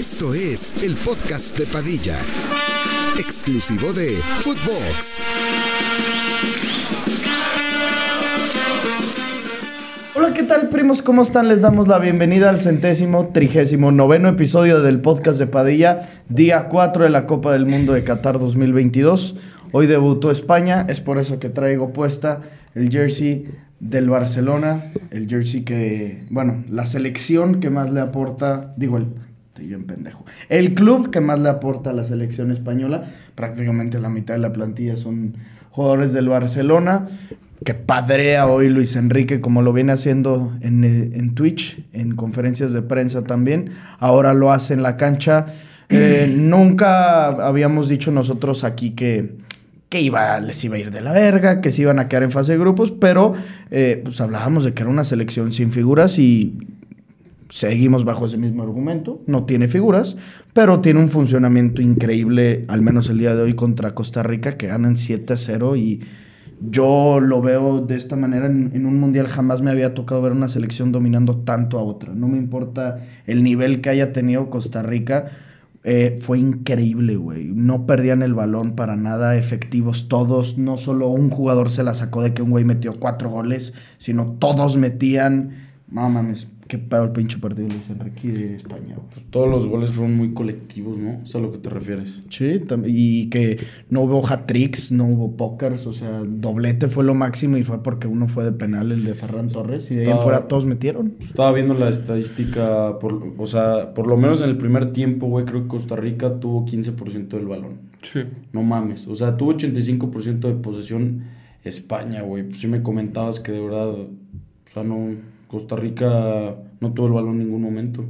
Esto es el podcast de Padilla, exclusivo de Footbox. Hola, ¿qué tal, primos? ¿Cómo están? Les damos la bienvenida al 139º episodio del podcast de Padilla, día 4 de la Copa del Mundo de Qatar 2022. Hoy debutó España, es por eso que traigo puesta el jersey del Barcelona, el jersey que, bueno, la selección que más le aporta, estoy bien pendejo, el club que más le aporta a la selección española. Prácticamente la mitad de la plantilla son jugadores del Barcelona, que padrea hoy Luis Enrique, como lo viene haciendo en Twitch, en conferencias de prensa también. Ahora lo hace en la cancha. Nunca habíamos dicho nosotros aquí que les iba a ir de la verga, que se iban a quedar en fase de grupos, pero pues hablábamos de que era una selección sin figuras y seguimos bajo ese mismo argumento. No tiene figuras, pero tiene un funcionamiento increíble, al menos el día de hoy contra Costa Rica, que ganan 7-0, y yo lo veo de esta manera. En un mundial jamás me había tocado ver una selección dominando tanto a otra. No me importa el nivel que haya tenido Costa Rica. Fue increíble, güey. No perdían el balón para nada, efectivos todos. No solo un jugador se la sacó de que un güey metió 4 goles, sino todos metían. No mames, qué pedo el pinche partido de Luis Enrique de España, güey. Pues todos los goles fueron muy colectivos, ¿no? ¿Es a lo que te refieres? Sí, y que no hubo hat-tricks, no hubo pokers, o sea, doblete fue lo máximo, y fue porque uno fue de penal, el de Ferran Torres, y de ahí en fuera todos metieron. Estaba viendo la estadística, por lo menos en el primer tiempo, güey, creo que Costa Rica tuvo 15% del balón. Sí. No mames, o sea, tuvo 85% de posesión España, güey. Pues sí me comentabas que de verdad, o sea, no... Costa Rica no tuvo el balón en ningún momento.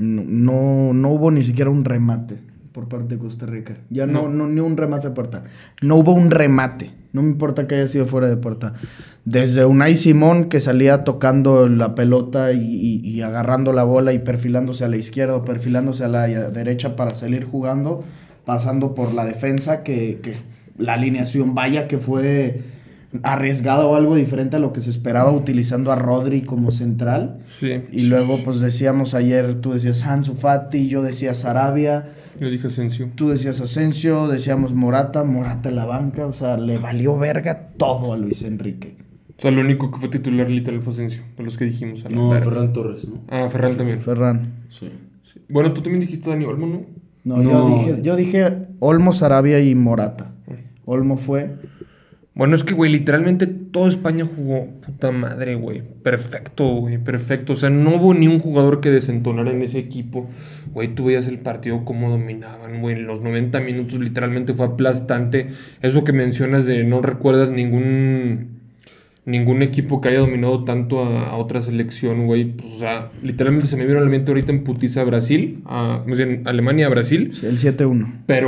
No hubo ni siquiera un remate por parte de Costa Rica. Ya no ni un remate de puerta. No hubo un remate. No me importa que haya sido fuera de puerta. Desde Unai Simón, que salía tocando la pelota y agarrando la bola y perfilándose a la izquierda o perfilándose a la derecha para salir jugando, pasando por la defensa, que la alineación, vaya que fue arriesgado o algo diferente a lo que se esperaba, utilizando a Rodri como central. Sí. Y luego, pues decíamos ayer, tú decías Ansu Fati, yo decía Sarabia. Yo dije Asensio. Tú decías Asensio, decíamos Morata en la banca. O sea, le valió verga todo a Luis Enrique. O sea, lo único que fue titular literal fue Asensio, de los que dijimos. No, Ferran Torres, ¿no? Ah, Ferran también. Ferran. Sí. Bueno, tú también dijiste Dani Olmo, ¿no? No. Yo dije Olmo, Sarabia y Morata. Olmo fue... Bueno, es que, güey, literalmente toda España jugó, puta madre, güey. Perfecto, güey, perfecto. O sea, no hubo ni un jugador que desentonara en ese equipo. Güey, tú veías el partido cómo dominaban, güey. En los 90 minutos literalmente fue aplastante. Eso que mencionas de no recuerdas ningún equipo que haya dominado tanto a otra selección, güey. Pues, o sea, literalmente se me vino a la mente ahorita en putiza Brasil, más bien Alemania a Brasil. Sí, el 7-1.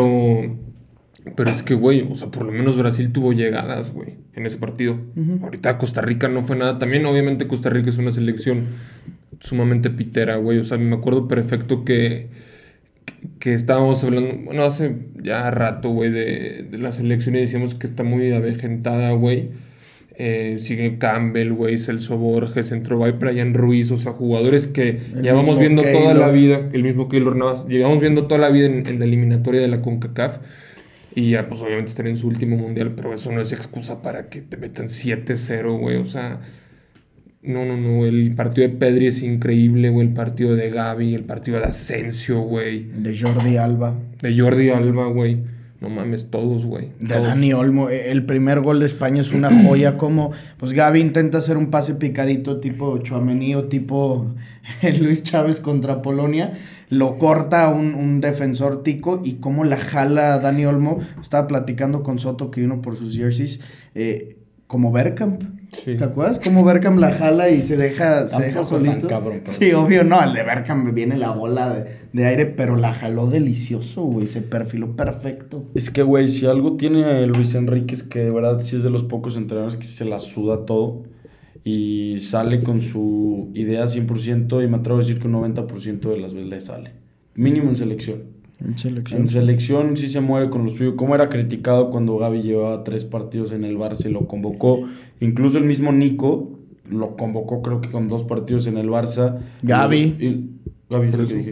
Pero es que, güey, o sea, por lo menos Brasil tuvo llegadas, güey, en ese partido. Uh-huh. Ahorita Costa Rica no fue nada. También, obviamente, Costa Rica es una selección sumamente pitera, güey. O sea, me acuerdo perfecto que estábamos hablando, bueno, hace ya rato, güey, de la selección, y decíamos que está muy avejentada, güey. Sigue Campbell, güey, Celso Borges, entró Brian Ruiz, o sea, jugadores que llevamos viendo toda la vida, el mismo Keylor Navas, llevamos viendo toda la vida en la eliminatoria de la CONCACAF. Y ya, pues, obviamente están en su último mundial, pero eso no es excusa para que te metan 7-0, güey. O sea, no. El partido de Pedri es increíble, güey. El partido de Gavi, el partido de Asensio, güey. De Jordi Alba, güey. No mames, todos, güey. De Dani Olmo. El primer gol de España es una joya. Como, pues, Gavi intenta hacer un pase picadito tipo Tchouaméni o tipo Luis Chávez contra Polonia. Lo corta un defensor tico, y cómo la jala Dani Olmo. Estaba platicando con Soto, que vino por sus jerseys, como Bergkamp. Sí. ¿Te acuerdas? Como Bergkamp la jala y se deja solito. Cabrón, sí, obvio, no. El de Bergkamp viene la bola de aire, pero la jaló delicioso, güey. Se perfiló perfecto. Es que, güey, si algo tiene Luis Enrique es que de verdad sí es de los pocos entrenadores que se la suda todo y sale con su idea 100%, y me atrevo a decir que un 90% de las veces le sale. Mínimo en selección. En selección sí se mueve con lo suyo. Como era criticado cuando Gavi llevaba 3 partidos en el Barça y lo convocó. Incluso el mismo Nico lo convocó, creo que con 2 partidos en el Barça. Gavi Gavi es el que dije.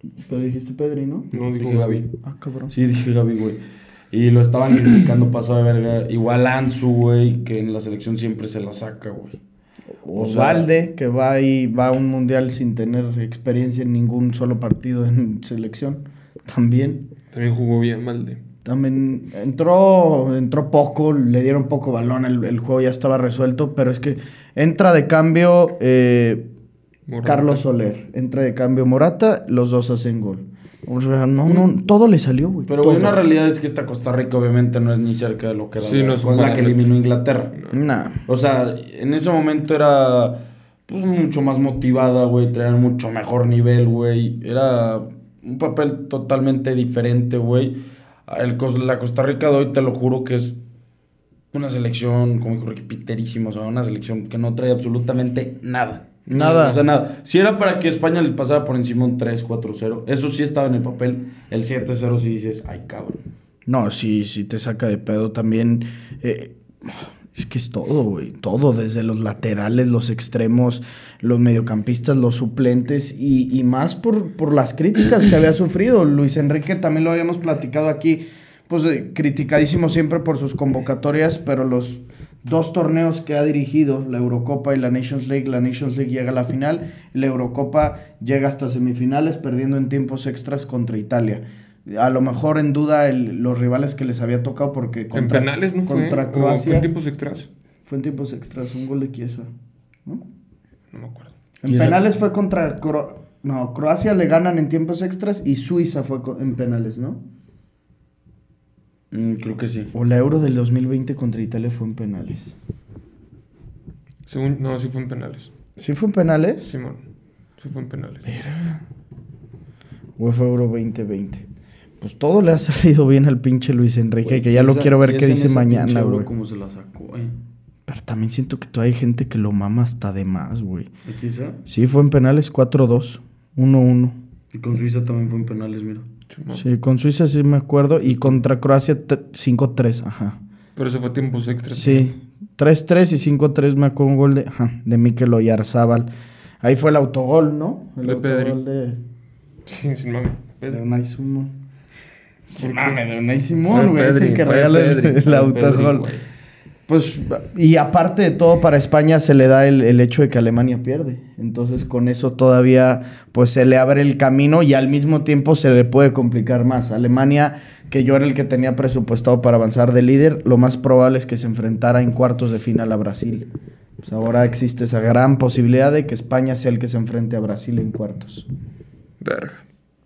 Pero dijiste Pedri, ¿no? No, dijo Dije Gaby. Gaby. Ah, cabrón. Sí, dije Gaby, güey. Y lo estaban criticando pasado de verga. Igual Ansu, güey, que en la selección siempre se la saca, güey. O sea, Valde, que va a un mundial sin tener experiencia en ningún solo partido en selección. También Jugó bien, Valde. También entró poco, le dieron poco balón, el juego ya estaba resuelto, pero es que entra de cambio Morata. Carlos Soler, entra de cambio Morata, los dos hacen gol. O sea, no, todo le salió, güey. Pero, güey, una realidad es que esta Costa Rica obviamente no es ni cerca de lo que era Sí, no es con un la que parámetro. eliminó Inglaterra. Nah. O sea, en ese momento era pues mucho más motivada, güey, traían mucho mejor nivel, güey. Era un papel totalmente diferente, güey. La Costa Rica de hoy, te lo juro que es una selección, como dijo Ricky, piterísima, o sea, una selección que no trae absolutamente nada. Nada. O sea, nada. Si era para que España le pasara por encima un 3-4-0, eso sí estaba en el papel. El 7-0 sí dices, ay, cabrón. No, sí te saca de pedo también. Es que es todo, güey. Todo, desde los laterales, los extremos, los mediocampistas, los suplentes y más por las críticas que había sufrido. Luis Enrique también lo habíamos platicado aquí, pues criticadísimo siempre por sus convocatorias, pero los 2 torneos que ha dirigido, la Eurocopa y la Nations League llega a la final, la Eurocopa llega hasta semifinales, perdiendo en tiempos extras contra Italia. A lo mejor en duda los rivales que les había tocado porque En penales no fue. contra ¿O Croacia fue en tiempos extras? fue en tiempos extras, un gol de Chiesa, ¿no? No me acuerdo. En Chiesa. penales fue contra Croacia le ganan en tiempos extras y Suiza fue en penales, ¿no? Creo que sí. O la Euro del 2020 contra Italia fue en penales. No, sí fue en penales. ¿Sí fue en penales? Simón, sí fue en penales. ¿O fue Euro 2020? Pues todo le ha salido bien al pinche Luis Enrique, Güey, que ya lo Chiesa- quiero ver qué Chiesa en dice esa pinche mañana, Euro, güey. cómo se la sacó, güey. Pero también siento que todavía hay gente que lo mama hasta de más, güey. ¿Aquí está? Sí, fue en penales 4-2, 1-1. Y con Suiza también fue en penales, mira. Simón. Sí, con Suiza sí me acuerdo. Y contra Croacia 5-3, ajá. Pero se fue a tiempos extras. Sí, 3-3 y 5-3 me acuerdo un gol de Mikel Oyarzábal. Ahí fue el autogol, ¿no? El De Pedri. autogol de Sí, sin mame. de Unai Simón. Sí, ¿Por mames, qué? de Unai Simón, güey. Es el Pedri, que fue regala Pedri, el fue autogol. Pedri, güey. Pues, y aparte de todo, para España se le da el hecho de que Alemania pierde. Entonces, con eso todavía, pues, se le abre el camino y al mismo tiempo se le puede complicar más. Alemania, que yo era el que tenía presupuestado para avanzar de líder, lo más probable es que se enfrentara en cuartos de final a Brasil. Pues ahora existe esa gran posibilidad de que España sea el que se enfrente a Brasil en cuartos. Verga.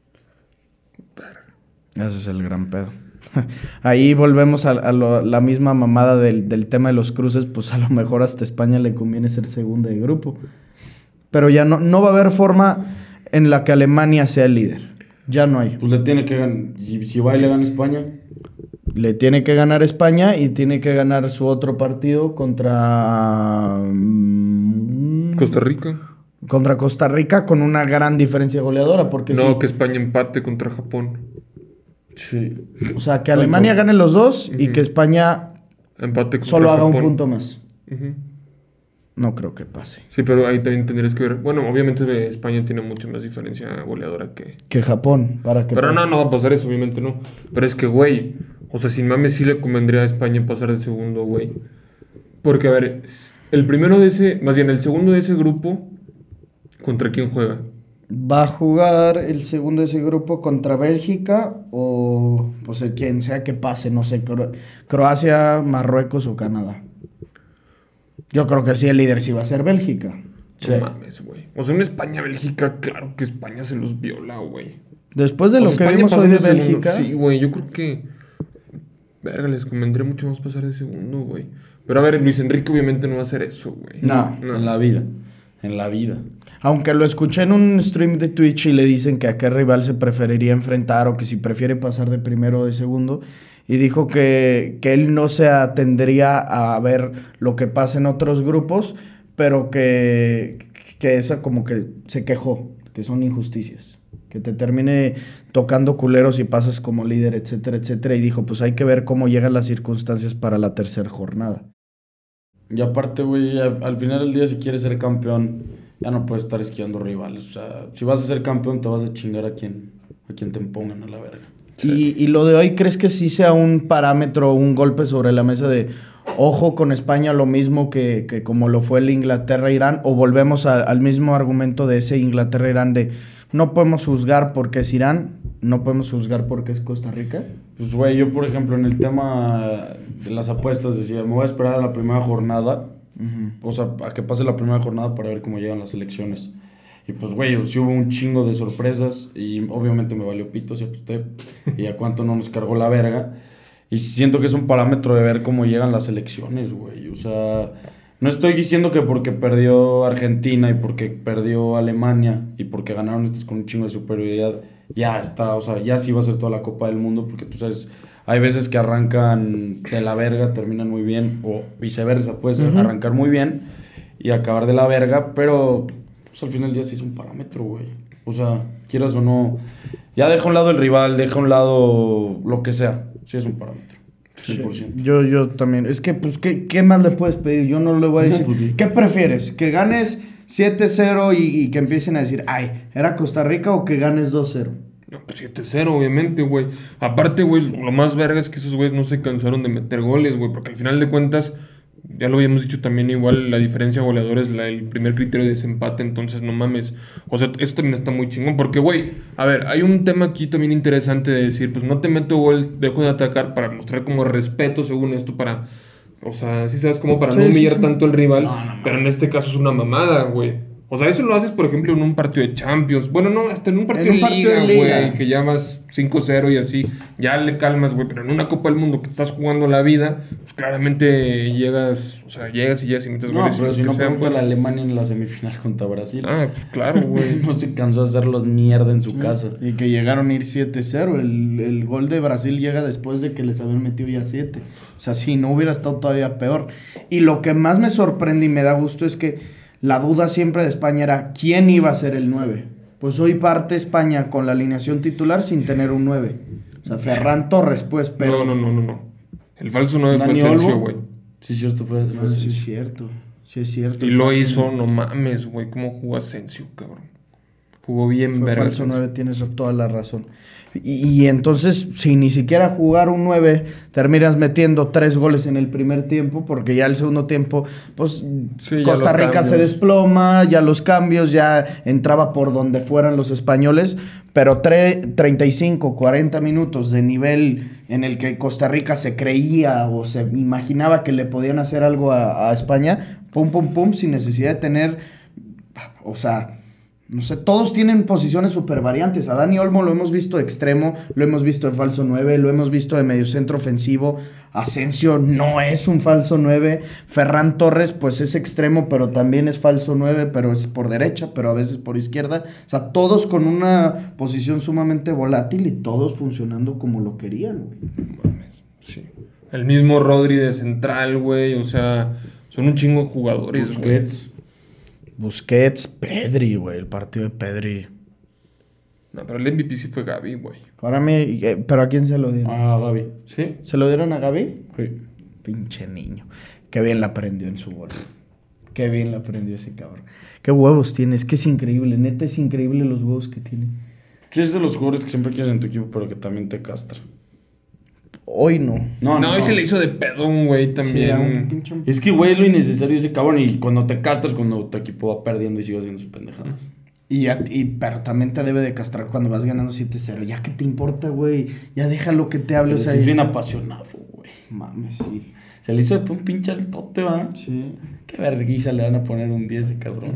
Ese es el gran pedo. Ahí volvemos a la misma mamada del tema de los cruces, pues a lo mejor hasta España le conviene ser segunda de grupo. Pero ya no va a haber forma en la que Alemania sea el líder. Ya no hay. Pues le tiene que ganar. Si va y le gana España. Le tiene que ganar España y tiene que ganar su otro partido contra Costa Rica. Contra Costa Rica con una gran diferencia goleadora. Porque No, sí, que España empate contra Japón. Sí. o sea, que Alemania gane los dos y Ujú. que España Empate contra solo haga un Japón. punto más. Ujú. No creo que pase. Sí, pero ahí también tendrías que ver. Bueno, obviamente España tiene mucha más diferencia goleadora que. Que Japón, para que Pero pase. no va a pasar eso, obviamente no. Pero es que, güey, o sea, sin mames sí le convendría a España pasar de segundo, güey. Porque, a ver, el segundo de ese grupo, ¿contra quién juega? Va a jugar el segundo de ese grupo contra Bélgica o pues el quien sea que pase, no sé, Croacia, Marruecos o Canadá. Yo creo que sí, el líder sí va a ser Bélgica. Sí. No mames, güey. O sea, en España-Bélgica, claro que España se los viola, güey. Después de O lo sea, que España vimos hoy de pasando segundo, Bélgica, sí, güey, yo creo que. Verga, les convendría mucho más pasar de segundo, güey. Pero a ver, Luis Enrique obviamente no va a hacer eso, güey. No. En la vida. En la vida. aunque lo escuché en un stream de Twitch y le dicen que a qué rival se preferiría enfrentar o que si prefiere pasar de primero o de segundo, y dijo que él no se atendería a ver lo que pasa en otros grupos, pero que esa como que se quejó, que son injusticias, que te termine tocando culeros y pasas como líder, etcétera, etcétera, y dijo, pues hay que ver cómo llegan las circunstancias para la tercera jornada. Y aparte, güey, al final del día, si quieres ser campeón ya no puedes estar esquivando rivales. O sea, si vas a ser campeón, te vas a chingar a quien te impongan a la verga. Y lo de hoy, ¿crees que sí sea un parámetro, un golpe sobre la mesa de ojo con España, lo mismo que como lo fue el Inglaterra-Irán? ¿O volvemos al mismo argumento de ese Inglaterra-Irán de no podemos juzgar porque es Irán, no podemos juzgar porque es Costa Rica? Pues, güey, yo, por ejemplo, en el tema de las apuestas decía, me voy a esperar a la primera jornada, o sea, a que pase la primera jornada para ver cómo llegan las elecciones. Y pues, güey, sí hubo un chingo de sorpresas y obviamente me valió pito, si aposté, y a cuánto no nos cargó la verga. Y siento que es un parámetro de ver cómo llegan las elecciones, güey. O sea, no estoy diciendo que porque perdió Argentina y porque perdió Alemania y porque ganaron estas con un chingo de superioridad, ya está, o sea, ya sí va a ser toda la Copa del Mundo, porque tú sabes, hay veces que arrancan de la verga, terminan muy bien, o viceversa, puedes arrancar muy bien y acabar de la verga, pero pues, al final del día sí es un parámetro, güey. O sea, quieras o no, ya deja a un lado el rival, deja a un lado lo que sea. Sí, es un parámetro. 100%. Sí, yo también. Es que, pues, ¿qué más le puedes pedir? Yo no le voy a decir. Pues, sí. ¿Qué prefieres? ¿Que ganes 7-0 y que empiecen a decir, ay, ¿era Costa Rica o que ganes 2-0? No, pues 7-0, obviamente, güey. Aparte, güey, lo más verga es que esos güeyes no se cansaron de meter goles, güey. Porque al final de cuentas, ya lo habíamos dicho también, igual la diferencia de goleadores, el primer criterio de desempate. Entonces, no mames. O sea, eso también está muy chingón. Porque, güey, a ver, hay un tema aquí también interesante de decir, pues no te meto gol, dejo de atacar para mostrar como respeto, según esto, para... O sea, sí sabes, como para no humillar tanto al rival. Pero en este caso es una mamada, güey. O sea, eso lo haces, por ejemplo, en un partido de Champions. Bueno, no, hasta en un partido de Liga, güey, que ya vas 5-0 y así. Ya le calmas, güey. Pero en una Copa del Mundo que te estás jugando la vida, pues claramente llegas, o sea, llegas y metes No, goles. pero si no sean, pregunta pues. la Alemania en la semifinal contra Brasil. Ah, pues claro, güey. No se cansó de hacerlos mierda en su casa. Y que llegaron a ir 7-0. El gol de Brasil llega después de que les habían metido ya 7. O sea, si no hubiera estado todavía peor. Y lo que más me sorprende y me da gusto es que la duda siempre de España era ¿quién iba a ser el 9? Pues hoy parte España con la alineación titular sin tener un 9. O sea, Ferran Torres, pues, pero... No. El falso 9 fue Dani Asensio, Olmo. güey. Sí, cierto, fue No, sí es cierto. Sí es cierto. Y lo hizo, no mames, güey. ¿Cómo jugó Asensio, cabrón? Jugó bien, Fue verga. falso Asensio. 9, tienes toda la razón. Y entonces, si ni siquiera jugar un 9, terminas metiendo 3 goles en el primer tiempo, porque ya el segundo tiempo, pues Sí, ya Costa los Rica cambios. se desploma, ya los cambios, ya entraba por donde fueran los españoles, pero 35, 40 minutos de nivel en el que Costa Rica se creía o se imaginaba que le podían hacer algo a España, pum, pum, pum, sin necesidad de tener, o sea... No sé, todos tienen posiciones súper variantes. A Dani Olmo lo hemos visto de extremo, lo hemos visto de falso 9, lo hemos visto de mediocentro ofensivo. Asensio no es un falso 9. Ferran Torres, pues es extremo, pero también es falso 9, pero es por derecha, pero a veces por izquierda. O sea, todos con una posición sumamente volátil y todos funcionando como lo querían, güey. Mames, sí. El mismo Rodri de central, güey. O sea, son un chingo de jugadores, güey. Busquets, Pedri, güey, el partido de Pedri. No, pero el MVP sí fue Gavi, güey. Para mí, ¿pero a quién se lo dieron? Ah, Gaby. ¿Sí? ¿Se lo dieron a Gavi? Sí. Pinche niño. Qué bien la aprendió en su gol. Qué bien la aprendió ese cabrón. Qué huevos tiene. Es que es increíble. Neta, es increíble los huevos que tiene. Sí, es de los jugadores que siempre quieres en tu equipo, pero que también te castra. Hoy no. No, hoy se le hizo de pedo un güey Sí, a un también. pinche... Es que, güey, es lo innecesario ese cabrón. Y cuando te castras, cuando tu equipo va perdiendo y sigue haciendo sus pendejadas. Pero también te debe de castrar cuando vas ganando 7-0. Ya que te importa, güey. Ya déjalo que te hable. O Pero sea, sí es bien apasionado, güey. Mames, sí. Se le hizo de un pinche altote, ¿va? Sí. Qué vergüenza le van a poner un 10 ese cabrón.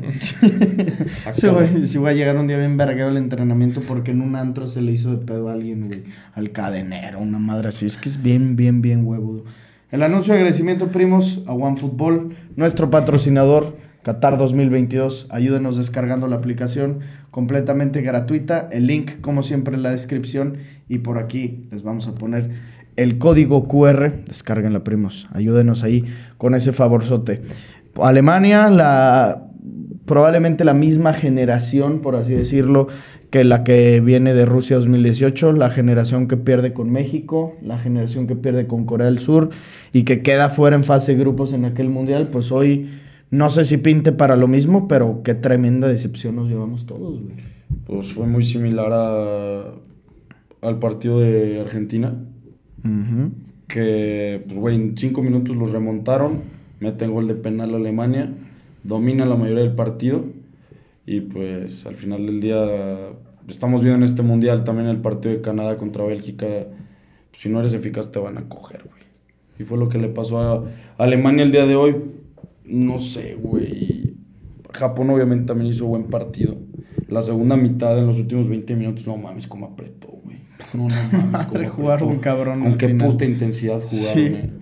Sí, voy a llegar un día bien vergueo al entrenamiento porque en un antro se le hizo de pedo a alguien, güey. Al cadenero, una madre así. Es que es bien, bien, bien huevudo. El anuncio de agradecimiento, primos, a OneFootball, nuestro patrocinador, Qatar 2022. Ayúdenos descargando la aplicación completamente gratuita. El link, como siempre, en la descripción. Y por aquí les vamos a poner el código QR. Descárguenla, primos. Ayúdenos ahí con ese favorzote. Alemania, probablemente la misma generación, por así decirlo, que la que viene de Rusia 2018, la generación que pierde con México, la generación que pierde con Corea del Sur y que queda fuera en fase de grupos en aquel mundial, pues hoy No sé si pinte para lo mismo, pero qué tremenda decepción nos llevamos todos, güey. Pues fue muy similar al partido de Argentina. Ujú. Que, pues, güey, en 5 minutos los remontaron, meten gol de penal a Alemania, dominan la mayoría del partido y, pues, al final del día, estamos viendo en este mundial también el partido de Canadá contra Bélgica, pues, si no eres eficaz te van a coger, güey. Y fue lo que le pasó a Alemania el día de hoy, no sé, güey. Japón obviamente también hizo buen partido. La segunda mitad, en los últimos 20 minutos, no mames, cómo apretó, güey. No mames, cómo Jugaron cabrón. Con al qué final. puta intensidad jugaron, Sí. eh.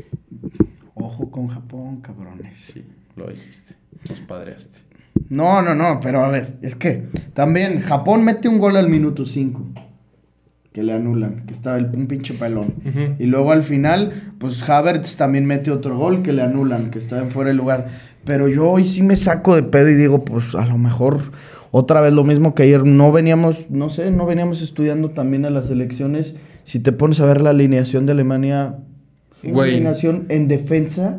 Ojo con Japón, cabrones. Sí, lo dijiste. Nos padreaste. No, pero a ver, es que también Japón mete un gol al minuto 5. Que le anulan, que estaba un pinche pelón. Ujú. Y luego al final, pues Havertz también mete otro gol que le anulan, que está en fuera de lugar. Pero yo hoy sí me saco de pedo y digo, pues a lo mejor otra vez lo mismo que ayer. No veníamos estudiando también a las elecciones. Si te pones a ver la alineación de Alemania, una Güey. alineación en defensa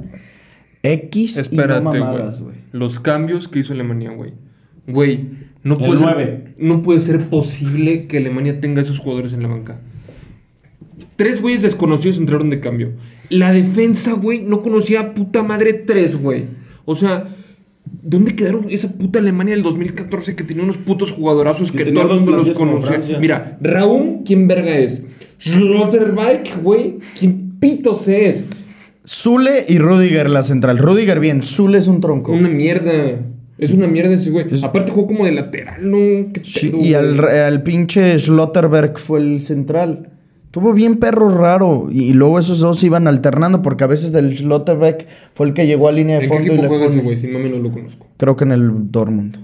X Espérate, y no mamadas, güey. güey. Los cambios que hizo Alemania, güey. Güey, no El puede ser, 9. no puede ser posible que Alemania tenga esos jugadores en la banca. 3 güeyes desconocidos entraron de cambio. La defensa, güey, no conocía a puta madre 3, güey. O sea, ¿dónde quedaron esa puta Alemania del 2014 que tenía unos putos jugadorazos Y que tenía todo el dos mundo los plantillas como conocía? Francia. Mira, Raúl, ¿quién verga es? Schlotterbeck, güey, ¿quién pitos es? Zule y Rudiger la central. Rudiger bien, Zule es un tronco. Una mierda. Es una mierda ese güey. Aparte jugó como de lateral, ¿no? ¿Qué Sí, pedo, y güey? al pinche Schlotterberg fue el central. Tuvo bien perro raro. Y luego esos dos iban alternando porque a veces del Schlotterberg fue el que llegó a línea de ¿En qué fondo y equipo le juega ese pone. güey? Sin mami no lo conozco. Creo que en el Dortmund.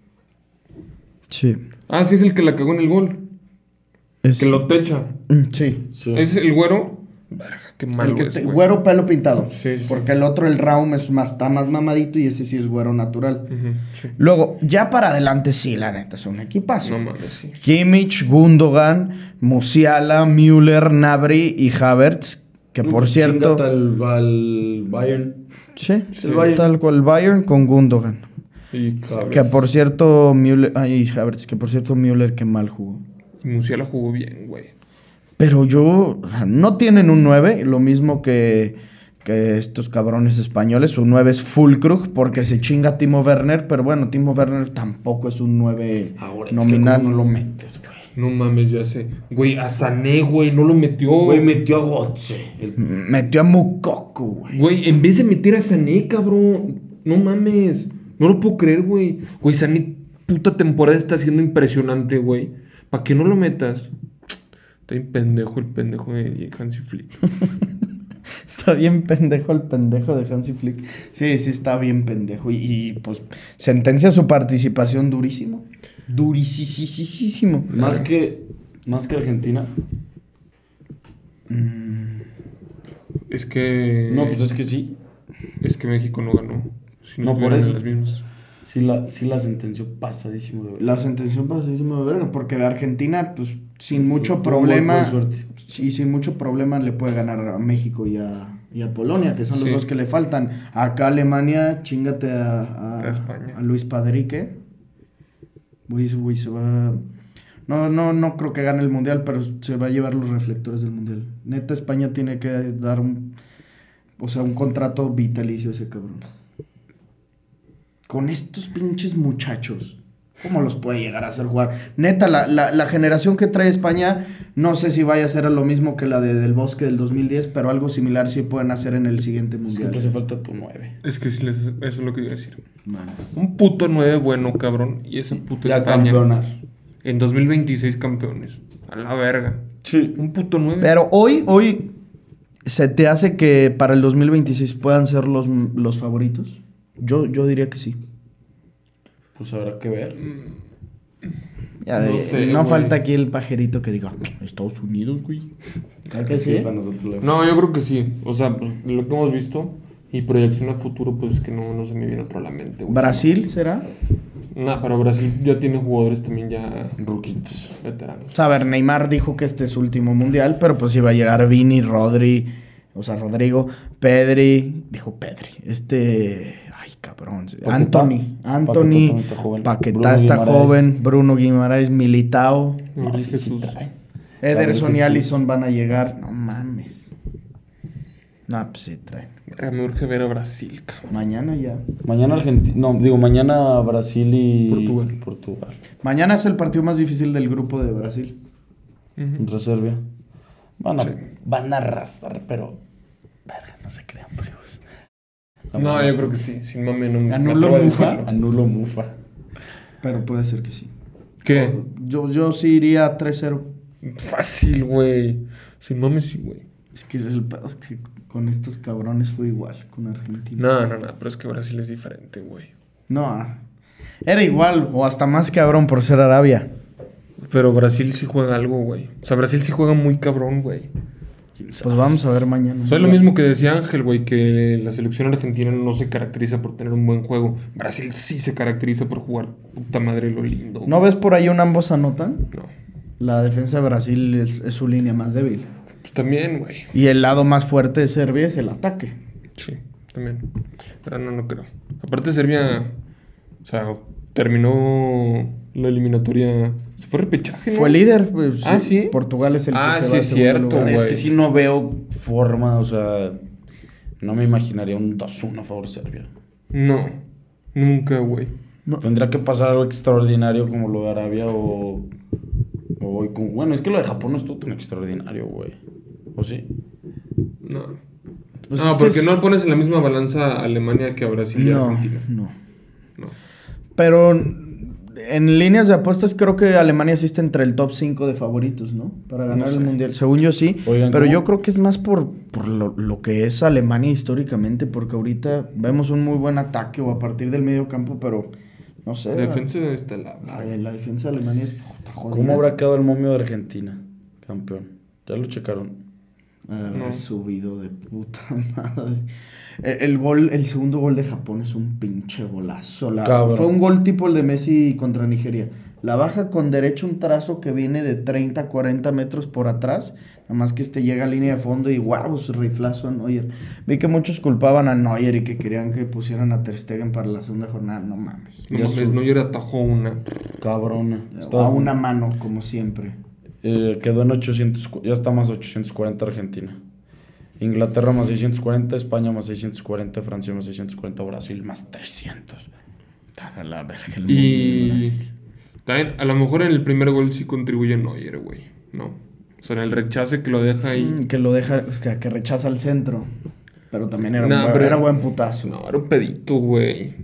Sí. Ah, sí, es el que la cagó en el gol. Es- Que lo techa. Sí. Sí. ¿Es el güero? Verga, qué malo El que es, güey. güero pelo pintado. Sí, sí. Porque el otro, el Raum, está más mamadito y ese sí es güero natural. Ujú, sí. Luego, ya para adelante, sí, la neta, es un equipazo. No mames, sí. Kimmich, Gundogan, Musiala, Müller, Gnabry y Havertz, que por cierto... Chíngate al Bayern. Sí, el Bayern. tal cual, Bayern con Gundogan. Y Que por cierto, Müller... Ay, Havertz, que por cierto, Müller que mal jugó. Musiala jugó bien, güey. Pero o sea, no tienen un 9, lo mismo que estos cabrones españoles. Su 9 es Füllkrug porque se chinga Timo Werner, pero bueno, Timo Werner tampoco es un 9 Ahora, nominal. es que ¿cómo no lo metes, güey? No mames, ya sé. Güey, a Sané, güey, no lo metió. Güey, metió a Götze. Metió a Mukoko, güey. Güey, en vez de meter a Sané, cabrón. No mames. No lo puedo creer, güey. Güey, Sané, puta temporada está siendo impresionante, güey. ¿Para qué no lo metas? Está bien pendejo el pendejo de Hansi Flick. Está bien pendejo el pendejo de Hansi Flick. Sí, está bien pendejo. Y pues sentencia su participación durísimo. Durísimo. Más que Argentina. Es que... No, pues es que sí. Es que México no ganó. Si No, por estuvieran eso. en las mismas. Sí la sentenció pasadísimo de verdad. La sentencia pasadísima de verga, porque Argentina, pues, sin mucho Tuvo problema. golpe de suerte. Sí, sin mucho problema le puede ganar a México y a Polonia, que son los Sí. dos que le faltan. Acá Alemania, chingate a España. a Luis Padrique. Uy, se va. No creo que gane el mundial, pero se va a llevar los reflectores del mundial. Neta, España tiene que dar un contrato vitalicio a ese cabrón. Con estos pinches muchachos, ¿cómo los puede llegar a hacer jugar? Neta, la generación que trae España, no sé si vaya a ser lo mismo que la del Bosque del 2010, pero algo similar sí pueden hacer en el siguiente Es que mundial. te hace falta tu 9. Es que sí eso es lo que iba a decir. Mano. Un puto 9 bueno, cabrón. Y ese puto Ya España. campeonar. En 2026 campeones. A la verga. Sí. Un puto 9. Pero hoy ¿se te hace que para el 2026 puedan ser los favoritos? Yo diría que sí. Pues habrá que ver. Ya, No sé, no güey. falta aquí el pajerito que diga, Estados Unidos, güey. ¿Verdad que sí? Para nosotros le- No, yo creo que sí. O sea, pues, lo que hemos visto y proyección a futuro, pues es que no se me viene otro a la mente, güey. ¿Brasil será? No, pero Brasil ya tiene jugadores también ya Ruquitos. veteranos. O sea, a ver, Neymar dijo que este es su último mundial, pero pues iba a llegar Vini, Rodrigo, Pedri, Ay, cabrón. Paquetá. Anthony. Paquetá también está joven. Paquetá Bruno está Guimaraes. joven. Bruno Guimaraes, Militao. Gabriel sí Jesús. trae. Ederson y Jesús. Alisson van a llegar. No mames. No, pues sí, traen. Me urge ver a Brasil, cabrón. Mañana ya. Mañana Argentina. No, digo, mañana Brasil y Portugal. Mañana es el partido más difícil del grupo de Brasil. Contra Serbia. Van a, Sí. van a arrastrar, pero. Verga, no se crean, primos. No, yo creo que sí. Sin mame, no me Anulo atrevo a Mufa. decirlo. Anulo Mufa. Pero puede ser que sí. ¿Qué? Yo sí iría 3-0. Fácil, güey. Sin mame, sí, güey. Es que ese es el pedo que con estos cabrones fue igual con Argentina. No. Pero es que Brasil es diferente, güey. No, era igual o hasta más cabrón por ser Arabia. Pero Brasil sí juega algo, güey. O sea, Brasil sí juega muy cabrón, güey. Pues vamos a ver mañana. O sea, es lo mismo que decía Ángel, güey, que la selección argentina no se caracteriza por tener un buen juego. Brasil sí se caracteriza por jugar puta madre lo lindo. ¿No ves por ahí un ambos anotan? No. La defensa de Brasil es su línea más débil. Pues también, güey. Y el lado más fuerte de Serbia es el ataque. Sí, también. Pero no creo. Aparte Serbia, o sea, terminó la eliminatoria. Se fue repechaje, ¿no? Fue líder. Pues, Ah, ¿sí? Portugal es el que Ah, se sí, va al es segundo cierto, lugar. Es güey. que sí no veo forma, o sea. No me imaginaría un 2-1 a favor de Serbia. No, nunca, güey. No. Tendría que pasar algo extraordinario como lo de Arabia o bueno, es que lo de Japón no estuvo tan extraordinario, güey. ¿O sí? No. Pues No, es que porque es- no pones en la misma balanza a Alemania que a Brasil y a Argentina. No. No. Pero en líneas de apuestas creo que Alemania sí está entre el top 5 de favoritos, ¿no? Para ganar No sé. el Mundial. Según yo sí. Oigan, pero ¿cómo? yo creo que es más por lo que es Alemania históricamente. Porque ahorita vemos un muy buen ataque o a partir del medio campo, pero no sé. Defensa está La defensa de Alemania es puta jodida. ¿Cómo habrá quedado el momio de Argentina, campeón? ¿Ya lo checaron? Habrá subido de puta madre. El segundo gol de Japón es un pinche golazo. Cabrón. Fue un gol tipo el de Messi contra Nigeria. La baja con derecho un trazo que viene de 30 a 40 metros por atrás. Nada más que llega a línea de fondo y guau, su riflazo a Neuer. Vi que muchos culpaban a Neuer y que querían que pusieran a Ter Stegen para la segunda jornada. No mames. No mames, Neuer atajó una. Cabrona. A una mano, como siempre. Quedó en 800, ya está más 840 Argentina. Inglaterra más 640, España más 640, Francia más 640, Brasil más 300. Está de la verga el mundo de Y Brasil. también, a lo mejor en el primer gol sí contribuye Neuer, güey. No. O sea, en el rechace que lo deja ahí. Que lo deja, que rechaza el centro. Pero también era, Nah, buen, pero- era buen putazo. No, era un pedito, güey.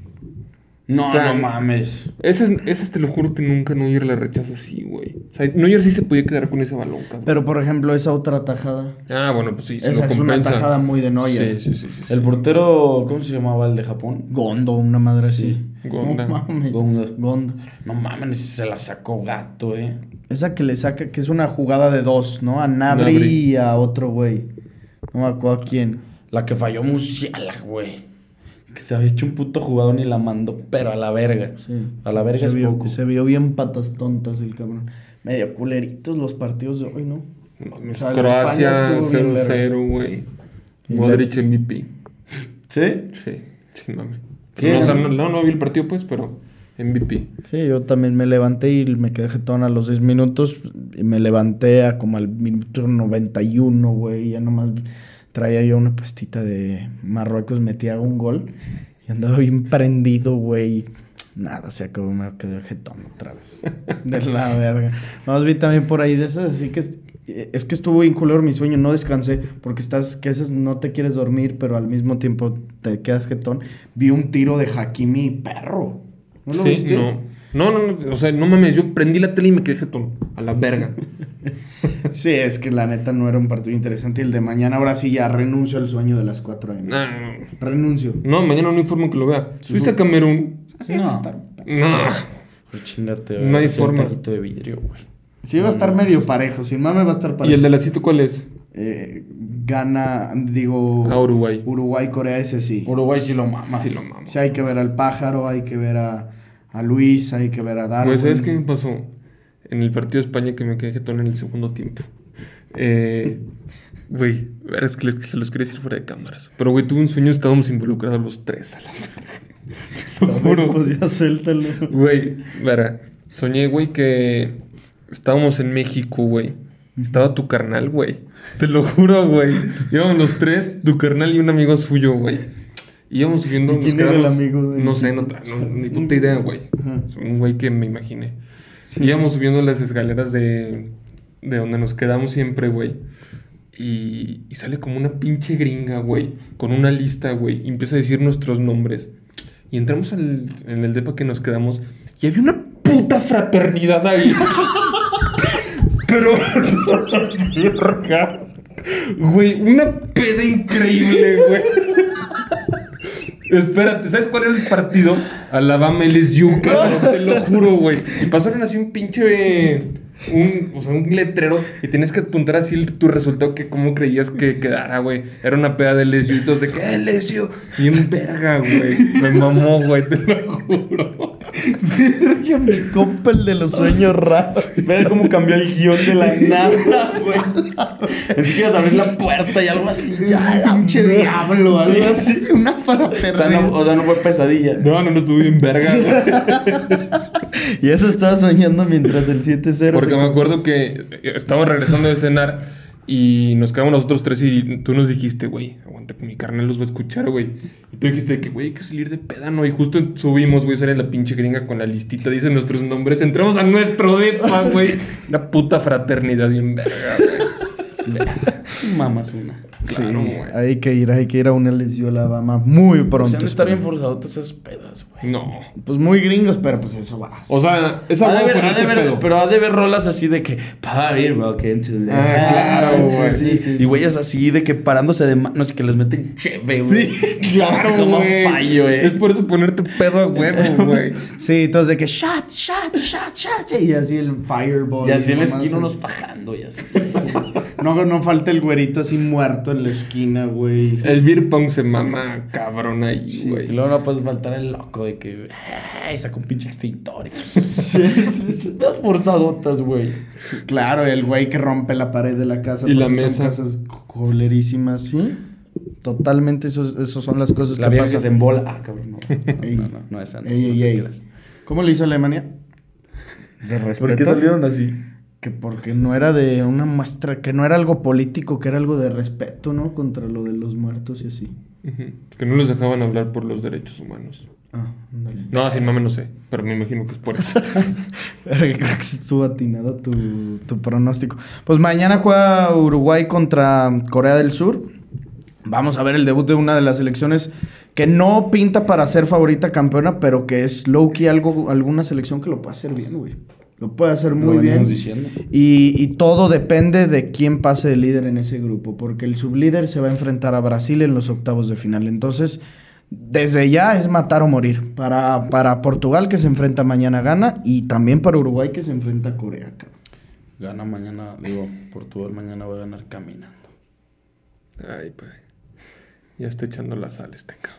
No, O sea, no mames. Ese te lo juro que nunca Neuer le rechaza así, güey. O sea, Neuer sí se podía quedar con ese balón, cabrón. Pero por ejemplo, esa otra tajada. Ah, bueno, pues sí, se Esa lo es una compensa. tajada muy de Neuer. Sí. El portero, ¿cómo se llamaba el de Japón? Gondo, una madre así. Gonda. No mames. Gonda. Gonda. No mames, se la sacó gato, Esa que le saca, que es una jugada de dos, ¿no? A Nabri Gnabry. y a otro güey. No me acuerdo a quién. La que falló Musiala, güey. Que se había hecho un puto jugador y la mandó, pero a la verga. Sí. A la verga es poco. Se vio bien patas tontas el cabrón. Medio culeritos los partidos de hoy, ¿no? Mames, O sea, el España Croacia estuvo bien 0-0, güey. Y Modric MVP. ¿Sí? Sí, sin mame. ¿Qué? No, o sea, no vi el partido, pues, pero MVP. Sí, yo también me levanté y me quedé jetón a los 10 minutos. Y me levanté a como al minuto 91, güey. Ya nomás traía yo una pastita de Marruecos, metía un gol. Y andaba bien prendido, güey. Nada, se acabó, me quedé jetón otra vez. De la verga. Más vi también por ahí de esas, así que es que estuvo bien culero mi sueño. No descansé porque que esas no te quieres dormir, pero al mismo tiempo te quedas jetón. Vi un tiro de Hakimi, perro. ¿No lo Sí, viste? no, o sea, no mames, yo prendí la tele y me quedé jetón. A la verga. Sí, es que la neta no era un partido interesante. Y el de mañana, ahora sí ya renuncio al sueño de las 4 AM. Renuncio. No, mañana no hay forma que lo vea. Suiza-Camerún. Así va a estar. No. Pues chingate, No hay es el forma. taquito de vidrio, güey. Sí va a estar medio parejo. Sin mame va a estar parejo. ¿Y el de la 7 cuál es? Gana, digo... A Uruguay. Uruguay, Corea, ese sí. Uruguay sí lo mama. Sí, lo mamo. Sí, hay que ver al Pájaro, hay que ver a Luis, hay que ver a Darwin. Pues, ¿sabes qué me pasó? En el partido de España que me quedé jetón en el segundo tiempo. Güey, es que se los quería decir fuera de cámaras. Pero, güey, tuve un sueño, estábamos involucrados los tres a la verga. Lo juro. Pues ya suéltalo. Güey, verá, soñé, güey, que estábamos en México, güey. Estaba tu carnal, güey. Te lo juro, güey. Íbamos los tres, tu carnal y un amigo suyo, güey. Íbamos subiendo... ¿Y quién era el amigo de...? No sé, ni puta idea, güey. Un güey que me imaginé. Sí. Íbamos subiendo las escaleras de donde nos quedamos siempre, güey. Y sale como una pinche gringa, güey, con una lista, güey, y empieza a decir nuestros nombres. Y entramos en el depa que nos quedamos y había una puta fraternidad ahí. Pero... Güey, una peda increíble, güey. Espérate, ¿sabes cuál era el partido? Alabama LSU, cabrón, te lo juro, güey. Y pasaron así un pinche... un letrero y tienes que apuntar así tu resultado que cómo creías que quedara, güey. Era una peda de LSU y todos de que LSU. Y en verga, güey. Me mamó, güey, te lo juro. Verga, mi compa, el de los sueños raros. Mira cómo cambió el guión de la nada, güey. Pensé que ibas a abrir la puerta y algo así. Ya, la pinche diablo, algo así. Una fraternidad. O sea, no fue pesadilla. No estuve bien verga, güey. Y eso estaba soñando mientras el 7-0. Porque me acuerdo que estábamos regresando de cenar y nos quedamos nosotros tres y tú nos dijiste, güey, aguanta que mi carnal los va a escuchar, güey. Y tú dijiste que, güey, hay que salir de peda, ¿no? Y justo subimos, güey, sale la pinche gringa con la listita, dice nuestros nombres, entramos a nuestro depa, güey. Una puta fraternidad bien verga, güey. Mamas una. Claro, sí, hay que ir a una LSU Alabama muy pronto. Se han de estar bien forzadotas esas pedas, güey. No. Pues muy gringos, pero pues eso va. O sea, esa pero ha de ver rolas así de que party welcome to the... claro, güey. Sí. Y güeyes así de que parándose de manos y que les meten cheve, güey. Sí, claro, como güey. fallo, Es por eso ponerte pedo a huevo, güey. Sí, entonces de que shot. Y así el fireball. Y así en la esquina unos fajando y así. No falta el güerito así muerto en la esquina, güey. El beer pong se mama cabrón ahí, güey. Y luego no puede faltar el loco de que... saca un pinche extintor. Sí. Las forzadotas, güey. Claro, el güey que rompe la pared de la casa. Y la son mesa. casas colerísimas, ¿sí? Totalmente, esos son las cosas La que vieja pasan. que se embola. Cabrón, Ey. no, esa no. Ey. ¿Cómo le hizo Alemania? De respeto. ¿Por qué salieron así? Que porque no era de una muestra, que no era algo político, que era algo de respeto, ¿no? Contra lo de los muertos y así. Que no les dejaban hablar por los derechos humanos. Ah, ándale. No, sin mame no sé, pero me imagino que es por eso. Creo que estuvo atinado tu pronóstico. Pues mañana juega Uruguay contra Corea del Sur. Vamos a ver el debut de una de las selecciones que no pinta para ser favorita campeona, pero que es low-key alguna selección que lo puede hacer bien, güey. Lo puede hacer muy bien. Diciendo. Y todo depende de quién pase de líder en ese grupo, porque el sublíder se va a enfrentar a Brasil en los octavos de final. Entonces, desde ya es matar o morir. Para Portugal, que se enfrenta mañana, gana, y también para Uruguay, que se enfrenta a Corea. Gana mañana, Portugal mañana va a ganar caminando. Ay, pues. Ya está echando la sal este cabrón.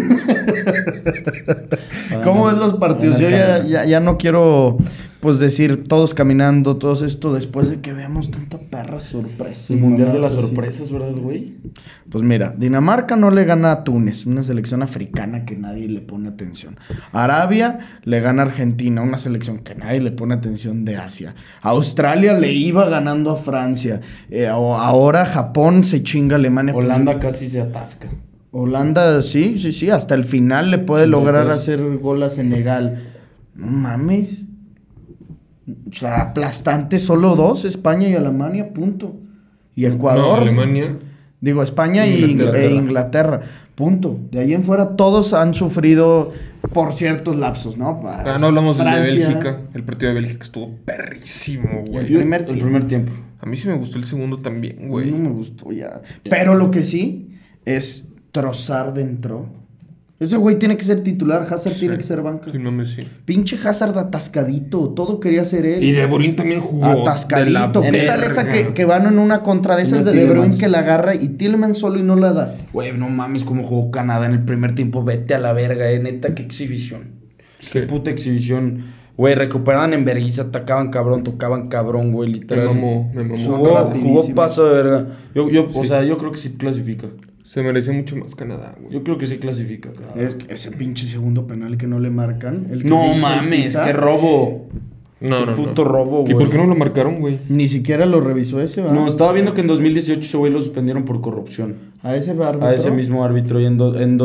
¿Cómo ves los partidos? Yo ya no quiero pues decir todos caminando, todo esto después de que veamos tanta perra sorpresa. El mundial de las sorpresas, ¿verdad, güey? Pues mira, Dinamarca no le gana a Túnez, una selección africana que nadie le pone atención. Arabia le gana a Argentina, una selección que nadie le pone atención de Asia. Australia le iba ganando a Francia. Ahora Japón se chinga a Alemania. Holanda casi se atasca. Holanda, sí, hasta el final le puede 83. lograr hacer gol a Senegal. No mames. O sea, aplastante, solo 2, España y Alemania, punto. Y Ecuador. No, Alemania. Digo, España e Inglaterra, punto. De ahí en fuera todos han sufrido por ciertos lapsos, ¿no? No hablamos Francia, de Bélgica. El partido de Bélgica estuvo perrísimo, güey. El primer tiempo. A mí sí me gustó el segundo también, güey. No me gustó ya. Pero lo que sí es Trossard entró. Ese güey tiene que ser titular, Hazard tiene que ser banca. Sí, no me sí. Pinche Hazard atascadito, todo quería ser él. Y De Bruyne también jugó atascadito. ¿Qué tal esa que van en una contra de esas de Bruyne que la agarra y Tielemans solo y no la da? Güey, no mames cómo jugó Canadá en el primer tiempo. Vete a la verga, neta, qué exhibición. Qué puta exhibición. Güey, recuperaban en vergüenza, atacaban cabrón, tocaban cabrón, güey, literal. Me mamó. Jugó paso de verga. O sea, yo creo que sí clasifica. Se merecía mucho más Canadá, güey. Yo creo que sí clasifica, Canadá. Es que ese pinche segundo penal que no le marcan. El que No dice mames, Pisa, qué robo. No. Qué puto robo, güey. ¿Y por qué no lo marcaron, güey? Ni siquiera lo revisó ese, ¿verdad? No, estaba viendo que en 2018 ese güey lo suspendieron por corrupción. A ese árbitro. A ese mismo árbitro. Y en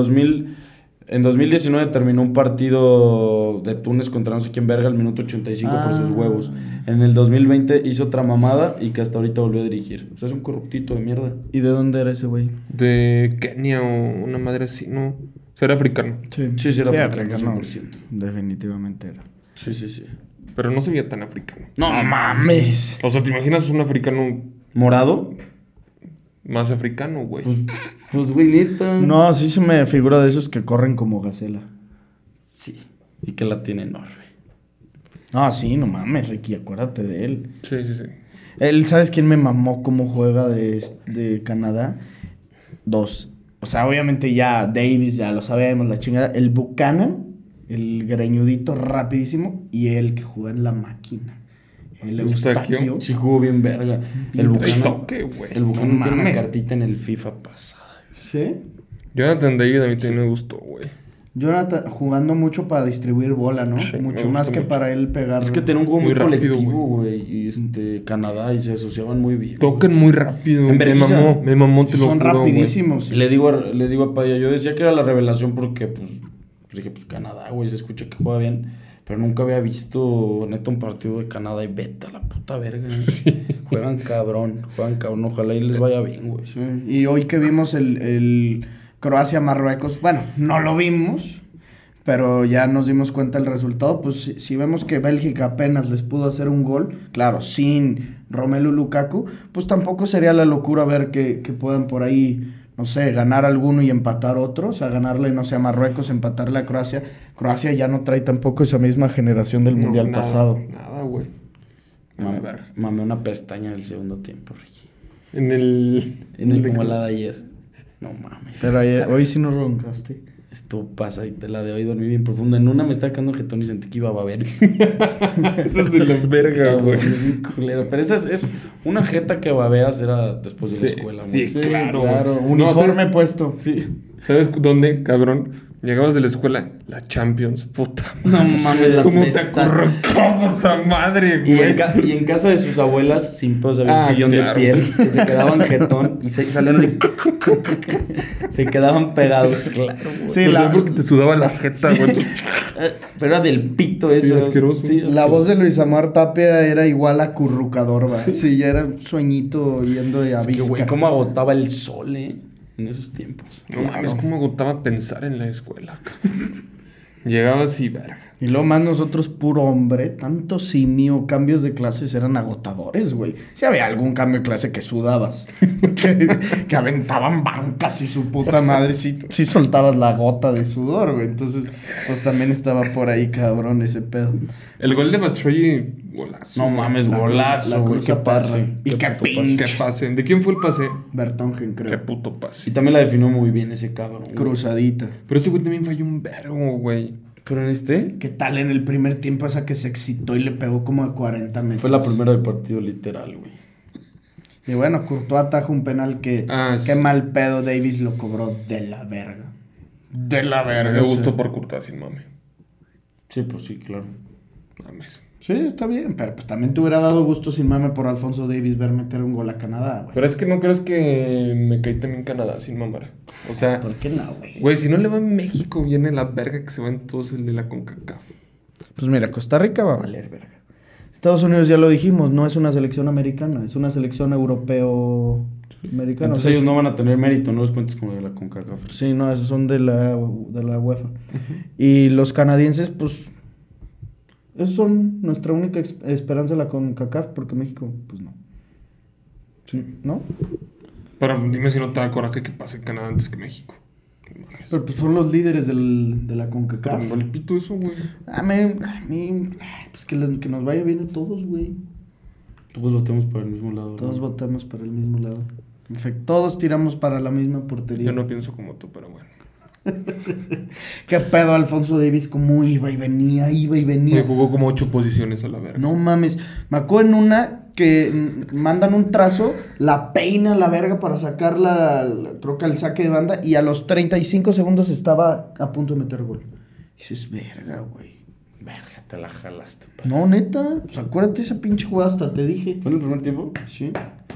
2019 terminó un partido de Túnez contra no sé quién verga al minuto 85 por sus huevos. En el 2020 hizo otra mamada y que hasta ahorita volvió a dirigir. O sea, es un corruptito de mierda. ¿Y de dónde era ese güey? De Kenia o una madre así, ¿no? O sea, era africano. Sí, era africano, no, 100%. definitivamente era. Sí. Pero no se veía tan africano. No mames. O sea, ¿te imaginas un africano ¿Morado? más africano, güey? Pues güey, neta. No, sí se me figura de esos que corren como gacela. Sí. Y que la tiene enorme. No, sí, no mames, Ricky, acuérdate de él. Sí. Él, ¿sabes quién me mamó cómo juega de Canadá? Dos. O sea, obviamente ya Davis, ya lo sabemos, la chingada. El Buchanan, el greñudito rapidísimo, y el que juega en la máquina. El Eustaquio. Sí jugó bien verga. El Buchanan. toque, güey. El Buchanan No tiene una mames. cartita en el FIFA pasada. ¿Sí? Jonathan David a mí también me gustó, güey. Jonathan jugando mucho para distribuir bola, ¿no? Sí, me mucho gusta más que mucho. para él pegar. Es que tenía un juego muy, Muy rápido, colectivo, güey. Y Canadá, y se asociaban muy bien. Tocan muy rápido. En Me vergüenza. mamó, te lo Son juro, güey. rapidísimos. Y le digo a Padilla, yo decía que era la revelación porque, pues dije, pues Canadá, güey, se escucha que juega bien. Pero nunca había visto, neta, un partido de Canadá y vete a la puta verga. Juegan cabrón. Ojalá y les vaya bien, güey. Sí, y hoy que vimos el Croacia-Marruecos, bueno, no lo vimos, pero ya nos dimos cuenta del resultado. Pues si vemos que Bélgica apenas les pudo hacer un gol, claro, sin Romelu Lukaku, pues tampoco sería la locura ver que puedan por ahí, no sé, ganar alguno y empatar otro. O sea, ganarle, no sé, a Marruecos, empatarle a Croacia. Croacia ya no trae tampoco esa misma generación del Mundial nada, pasado. Nada, güey. Mamé una pestaña del segundo tiempo, Ricky. En el Como la de ayer. No mames. Pero hoy sí nos roncaste. Esto pasa y te la de hoy dormí bien profundo. En una me estaba quedando jetón y sentí que iba a baber. Eso es de la verga, güey. Sí, culero. Pero esa es una jeta que babeas era después de la Sí, escuela, sí. güey. Claro. Uniforme ¿sabes? puesto. Sí. ¿Sabes dónde, cabrón? Llegabas de la escuela, la Champions, puta. No mames, la ¿Cómo te pesta. acurrucaba esa madre, Y güey? y en casa de sus abuelas, sin pedos, había un Ah, sillón claro. de piel, que se quedaban jetón y salían de... se quedaban pegados, claro, güey. Sí, Pero porque te sudaba la jeta, güey. Pero era del pito eso. asqueroso. Sí, La voz de Luis Amar Tapia era igual a currucador, ¿va? Sí, ya era un sueñito yendo de Es que, avisca. güey, cómo agotaba el sol, en esos tiempos. No mames, cómo agotaba pensar en la escuela. Llegabas y verga. Y luego más nosotros, puro hombre, tanto simio, cambios de clases eran agotadores, güey. Si había algún cambio de clase que sudabas, que aventaban bancas y su puta madre, sí soltabas la gota de sudor, güey. Entonces, pues también estaba por ahí, cabrón, ese pedo. El gol de Batshuayi, golazo. No güey. mames, La golazo, güey, cruza qué pase. Parra. Y qué puto pase. pinche. Qué pase. ¿De quién fue el pase? Bertongen, Qué creo. puto Y pase. también la definió muy bien ese cabrón. güey. Cruzadita. Pero ese güey también falló un vergo, güey. Pero en este ¿Qué tal en el primer tiempo esa que se excitó y le pegó como de 40 metros? fue la primera del partido literal, güey. Y bueno, Courtois ataja un penal que... Sí. Qué mal pedo, Davis lo cobró de la verga. De la verga. Me o sea. gustó por Courtois, sin mame. Sí, pues sí, claro. Mames. Sí, está bien, pero pues también te hubiera dado gusto sin mame por Alfonso Davis ver meter un gol a Canadá, güey. Pero es que no crees que me caí también Canadá sin mamar. O sea, ¿Por qué no, güey? güey, si no le va a México, viene la verga que se va en todos el de la CONCACAF. Pues mira, Costa Rica va a valer verga. Estados Unidos, ya lo dijimos, no es una selección americana, es una selección europeo-americana. Entonces O sea, ellos no van a tener mérito, no los cuentes como de la CONCACAF. Sí, no, esos son de la UEFA. Y los canadienses, pues, esos son nuestra única esperanza de la CONCACAF, porque México, pues no. Sí, ¿no? Pero dime si no te da coraje que pase Canadá antes que México. Mames. Pero pues son los líderes de la Pero CONCACAF. no le pito eso, güey. A mí, pues que nos vaya bien a todos, güey. Todos votemos por el mismo lado. Todos ¿no? votamos para el mismo lado. En efecto, todos tiramos para la misma portería. Yo no pienso como tú, pero bueno. ¿Qué pedo Alfonso Davies? Cómo iba y venía. Güey, jugó como 8 posiciones a la verga. No mames. Me acuerdo en una que mandan un trazo, la peina a la verga para sacar troca el saque de banda y a los 35 segundos estaba a punto de meter gol. Y dices, verga, güey. Verga, te la jalaste. Pa. No, neta. Pues acuérdate esa pinche jugada, hasta te dije. ¿Fue en el primer tiempo? Sí.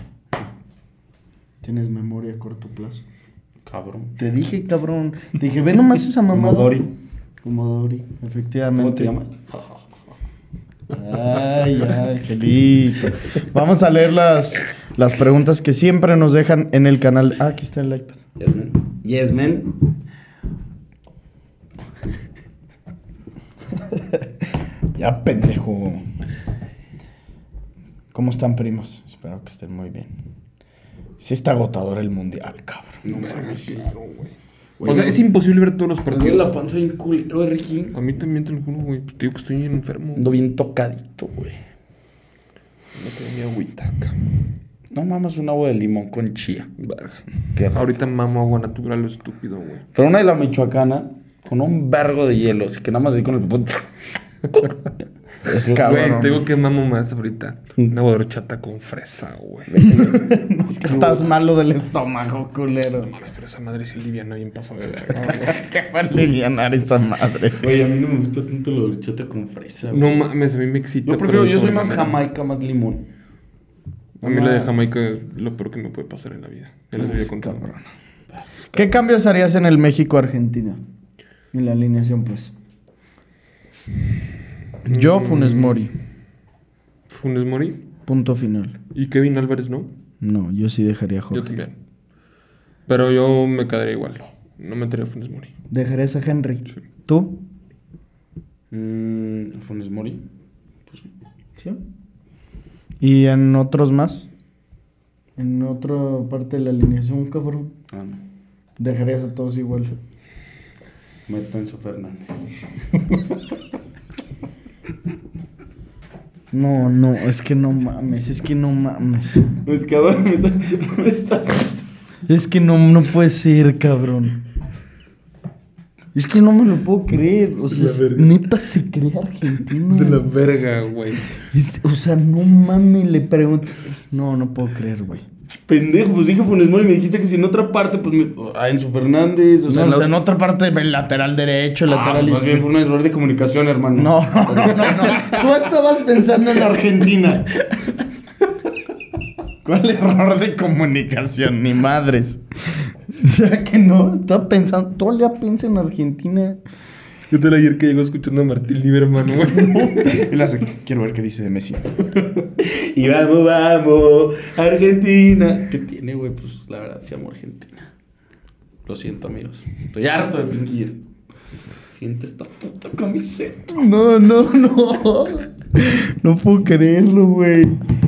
Tienes memoria a corto plazo. Cabrón. Te dije, cabrón. Te dije, ve nomás esa mamada. Como Dori, efectivamente. ¿Cómo te llamas? Ay, Angelito. Vamos a leer las preguntas que siempre nos dejan en el canal. Ah, aquí está el iPad. Yes, man. Yes, man. Ya, pendejo. ¿Cómo están, primos? Espero que estén muy bien. Sí está agotador el mundial, cabrón. No mames. Claro, güey. O sea, es imposible ver todos los Me duele partidos. la panza bien culero, Ricky. A mí también te lo juro, güey. Pues te digo que estoy enfermo. Ando bien tocadito, güey. No tengo mi agüita acá. No mames, un agua de limón con chía. Verga. Qué raro. Ahorita mamo agua natural, lo estúpido, güey. Pero una de la michoacana, con un vergo de hielo, así que nada más así con el... Es Güey, cabrón. te digo que mamo más ahorita. Una agua de horchata con fresa, güey. Es que estás malo del estómago, culero. No mames, pero esa madre sí liviana bien pasada de verga. ¿Qué va a alivianar esa madre? Güey, a mí no me gusta tanto la horchata con fresa, güey. No mames, a mí me excita. Yo prefiero, pero yo soy sobre más manera. jamaica, más limón. A mí la de Jamaica es lo peor que me puede pasar en la vida. Ya les había contado. ¿Qué cambios harías en el México-Argentina? En la alineación, pues. Yo, Funes Mori. Funes Mori. Punto final. Y Kevin Álvarez, ¿no? No, yo sí dejaría a Jorge. Yo también. Pero yo me quedaría igual. No metería a Funes Mori. ¿Dejarías a Henry? Sí. ¿Tú? Funes Mori. Pues, Sí. ¿Y en otros más? ¿En otra parte de la alineación, cabrón? no. ¿Dejarías a todos igual? Meto Enzo Fernández. No, es que no mames, Es que cabrón, me estás... Es que no puede ser, cabrón. Es que no me lo puedo creer. O sea, La verga. neta se cree argentino. De la verga, güey. O sea, no mames, le pregunto. No puedo creer, güey. Pendejo, pues dije Funes Mori y me dijiste que si en otra parte, pues a Enzo Fernández, o sea, en otra parte, el lateral derecho, el lateral más bien fue un error de comunicación, hermano. No. Tú estabas pensando en Argentina. ¿Cuál error de comunicación? Ni madres. O sea que no, estaba pensando, todo le piensa en Argentina. ¿Qué tal ayer que llegó escuchando a Martín Lieberman, güey? Y le hace, quiero ver qué dice de Messi. Y vamos, Argentina. ¿Qué tiene, güey? Pues la verdad, sí amo Argentina. Lo siento, amigos. Estoy harto de fingir. Siente esta puta camiseta. No. No puedo creerlo, güey.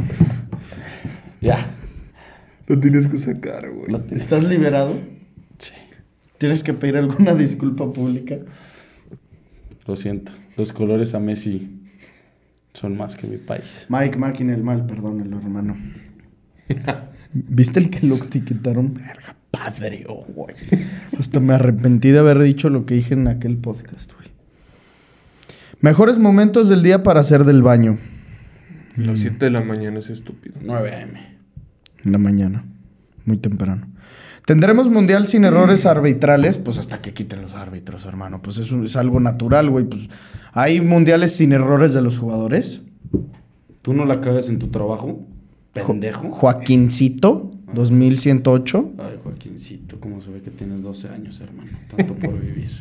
Ya. Lo tienes que sacar, güey. ¿Estás liberado? Sí. ¿Tienes que pedir alguna disculpa pública? Lo siento. Los colores a Messi son más que mi país. Mike Máquina el mal, perdónalo, hermano. ¿Viste el que lo etiquetaron? Verga, padre, güey. Hasta me arrepentí de haber dicho lo que dije en aquel podcast, güey. Mejores momentos del día para hacer del baño. Las 7 de la mañana es estúpido. 9 a.m. En la mañana. Muy temprano. ¿Tendremos mundial sin errores arbitrales? Pues hasta que quiten los árbitros, hermano. Pues eso es algo natural, güey. Pues hay mundiales sin errores de los jugadores. ¿Tú no la cagas en tu trabajo? Pendejo. Joaquincito, 2108. Ay, Joaquincito, cómo se ve que tienes 12 años, hermano. Tanto por vivir.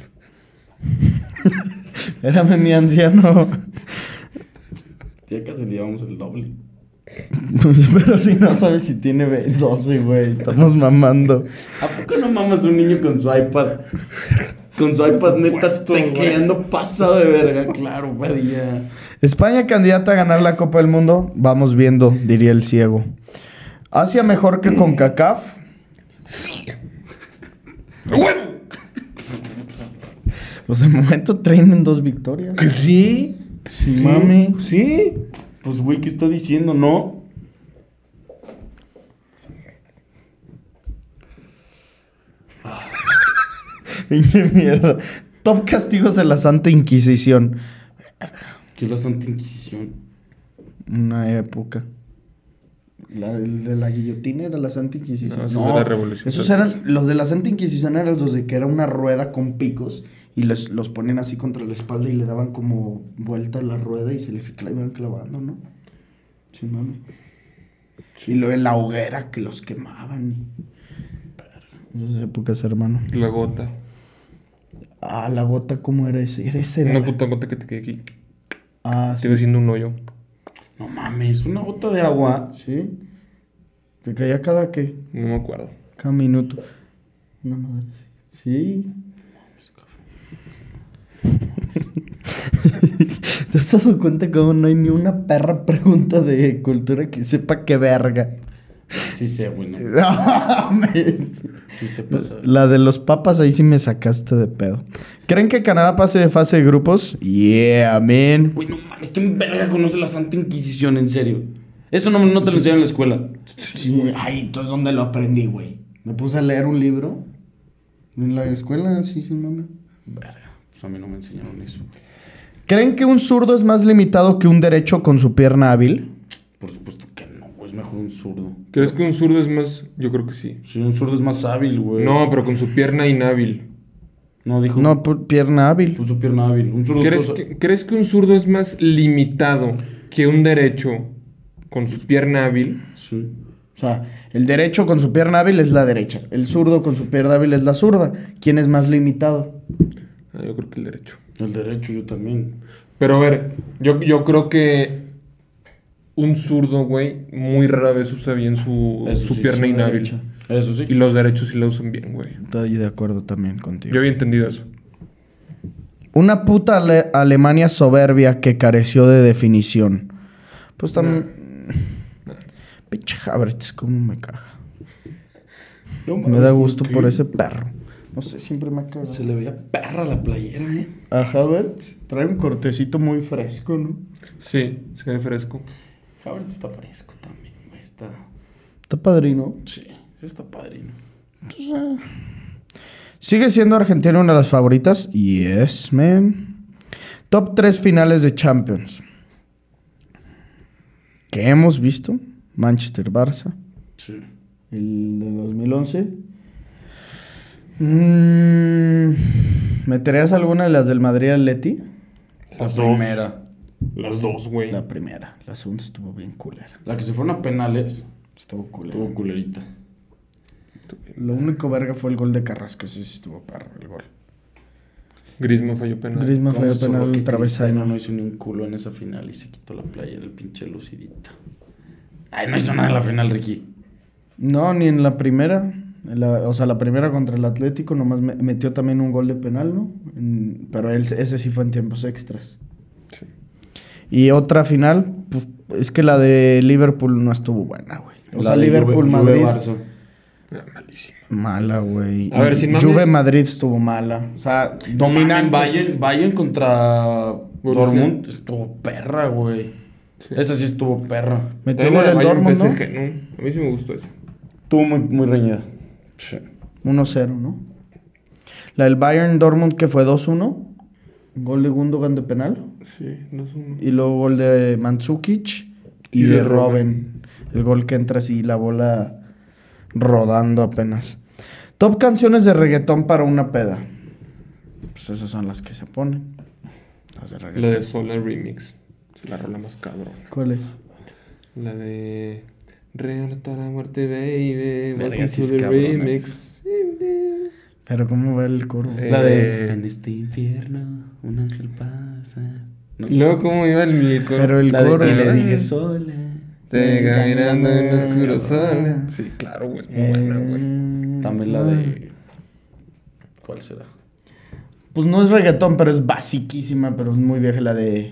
Érame mi anciano. Ya casi le llevamos el doble. Pues, pero si no sabes si tiene 12, güey. Estamos mamando. ¿A poco no mamas un niño con su iPad? Con su iPad neta tecleando pasado de verga. Claro, Padilla. España candidata a ganar la Copa del Mundo. Vamos viendo, diría el ciego. ¿Asia mejor que CONCACAF? Sí. ¡Huevo! Pues de momento traen 2 victorias. ¿Que sí? Sí, mami. ¿Sí? Pues, güey, ¿qué está diciendo? ¿No? Pinche mierda. Top castigos de la Santa Inquisición. ¿Qué es la Santa Inquisición? Una época. El de la guillotina era la Santa Inquisición. No, eso es de la Revolución Esos Francesa. eran, los de la Santa Inquisición eran los de que era una rueda con picos y los ponían así contra la espalda y le daban como vuelta a la rueda y se les iban clavando, ¿no? Sí, mami. Y luego en la hoguera que los quemaban. Esas épocas, hermano. La gota. Ah, la gota, ¿cómo era ese? Era ese. Era Una la- puta gota que te quede aquí. Ah, Te sí. iba haciendo un hoyo. No mames, una gota de agua. ¿Sí? ¿Te caía cada qué? No me acuerdo. Cada minuto. Una madre así. Sí. ¿Te has dado cuenta cómo no hay ni una perra pregunta de cultura que sepa qué verga? Sí sé, güey. No. No mames. Sí se pasa. La de los papas ahí sí me sacaste de pedo. ¿Creen que Canadá pase de fase de grupos? Yeah, man. Güey, no mames, ¿quién verga conoce la Santa Inquisición, en serio? Eso no te lo enseñan en la escuela. Sí, ay, entonces ¿dónde lo aprendí, güey? Me puse a leer un libro en la escuela, sí, mami. Verga, pues a mí no me enseñaron eso. ¿Creen que un zurdo es más limitado que un derecho con su pierna hábil? Por supuesto que no, güey, es mejor un zurdo. ¿Crees que un zurdo es más...? Yo creo que sí. Sí, un zurdo es más hábil, güey. No, pero con su pierna inhábil. No, dijo. No, por pierna hábil. Puso pierna hábil. Un zurdo. ¿Crees que un zurdo es más limitado que un derecho con su pierna hábil? Sí. O sea, el derecho con su pierna hábil es la derecha. El zurdo con su pierna hábil es la zurda. ¿Quién es más limitado? Ah, yo creo que el derecho. El derecho, yo también. Pero a ver, yo creo que un zurdo, güey, muy rara vez usa bien su Eso sí, pierna su inhábil. derecha. Eso sí. Y los derechos sí la usan bien, güey. Estoy de acuerdo también contigo. Yo había entendido eso. Una puta Alemania soberbia que careció de definición. Pues también... Pinche Havertz, cómo me caga. No Me mames, da gusto ¿qué? por ese perro. No sé, siempre me ha cagado. Se le veía perra la playera, ¿eh? A Havertz trae un cortecito muy fresco, ¿no? Sí, se ve fresco. Havertz está fresco también, güey. Está... Está padrino. Sí, está padrino. ¿Sigue siendo Argentina una de las favoritas? Yes, man. Top 3 finales de Champions. ¿Qué hemos visto? Manchester-Barça. Sí. El de 2011. ¿Meterías alguna de las del Madrid-Atleti? Las La dos. primera. Las dos, güey. La primera. La segunda estuvo bien culera. La que se fueron a penales. Estuvo culera. Estuvo culerita. Lo único verga fue el gol de Carrasco. Ese sí estuvo perro el gol. Griezmann falló penal. Griezmann ¿Cómo fue estuvo penal que al travesaño. Cristiano no hizo ni un culo en esa final y se quitó la playera el pinche lucidita? Ay, no hizo nada en la final, Ricky. No, ni en la primera. O sea, la primera contra el Atlético nomás metió también un gol de penal, ¿no? Pero ese sí fue en tiempos extras. Sí. Y otra final, pues, es que la de Liverpool no estuvo buena, güey. O sea, de Liverpool-Madrid. Barça. Ah, malísimo. Mala, güey. A ver, Y sin mame- Juve-Madrid estuvo mala. O sea, dominante. Bayern contra Borussia. Dortmund estuvo perra, güey. Sí. Esa sí estuvo perra. Metió También gol la el de Bayern Dortmund, ¿no? PSG, ¿no? A mí sí me gustó esa. Estuvo muy reñida. Sí. 1-0, ¿no? La del Bayern-Dortmund que fue 2-1. Gol de Gundogan de penal. Sí, 2-1. Y luego gol de Mandzukic y de Robben. El gol que entra así, la bola rodando apenas. Top canciones de reggaetón para una peda. Pues esas son las que se ponen. Las de reggaetón. La de Solar Remix. Es la rola más cabrón. ¿Cuál es? La de... Real hasta la muerte, baby. Verga, Welcome sí to es the cabrón, remix. Pero ¿cómo va el coro? La de En este infierno un ángel pasa. No. Y luego, ¿cómo iba el coro? Pero el La de coro. Y le dije sola. Te caminando en un oscuro cabrón. sol. Sí, claro, güey. Muy buena, güey. También la de... ¿Cuál será? Pues no es reggaetón, pero es basiquísima, pero es muy vieja la de...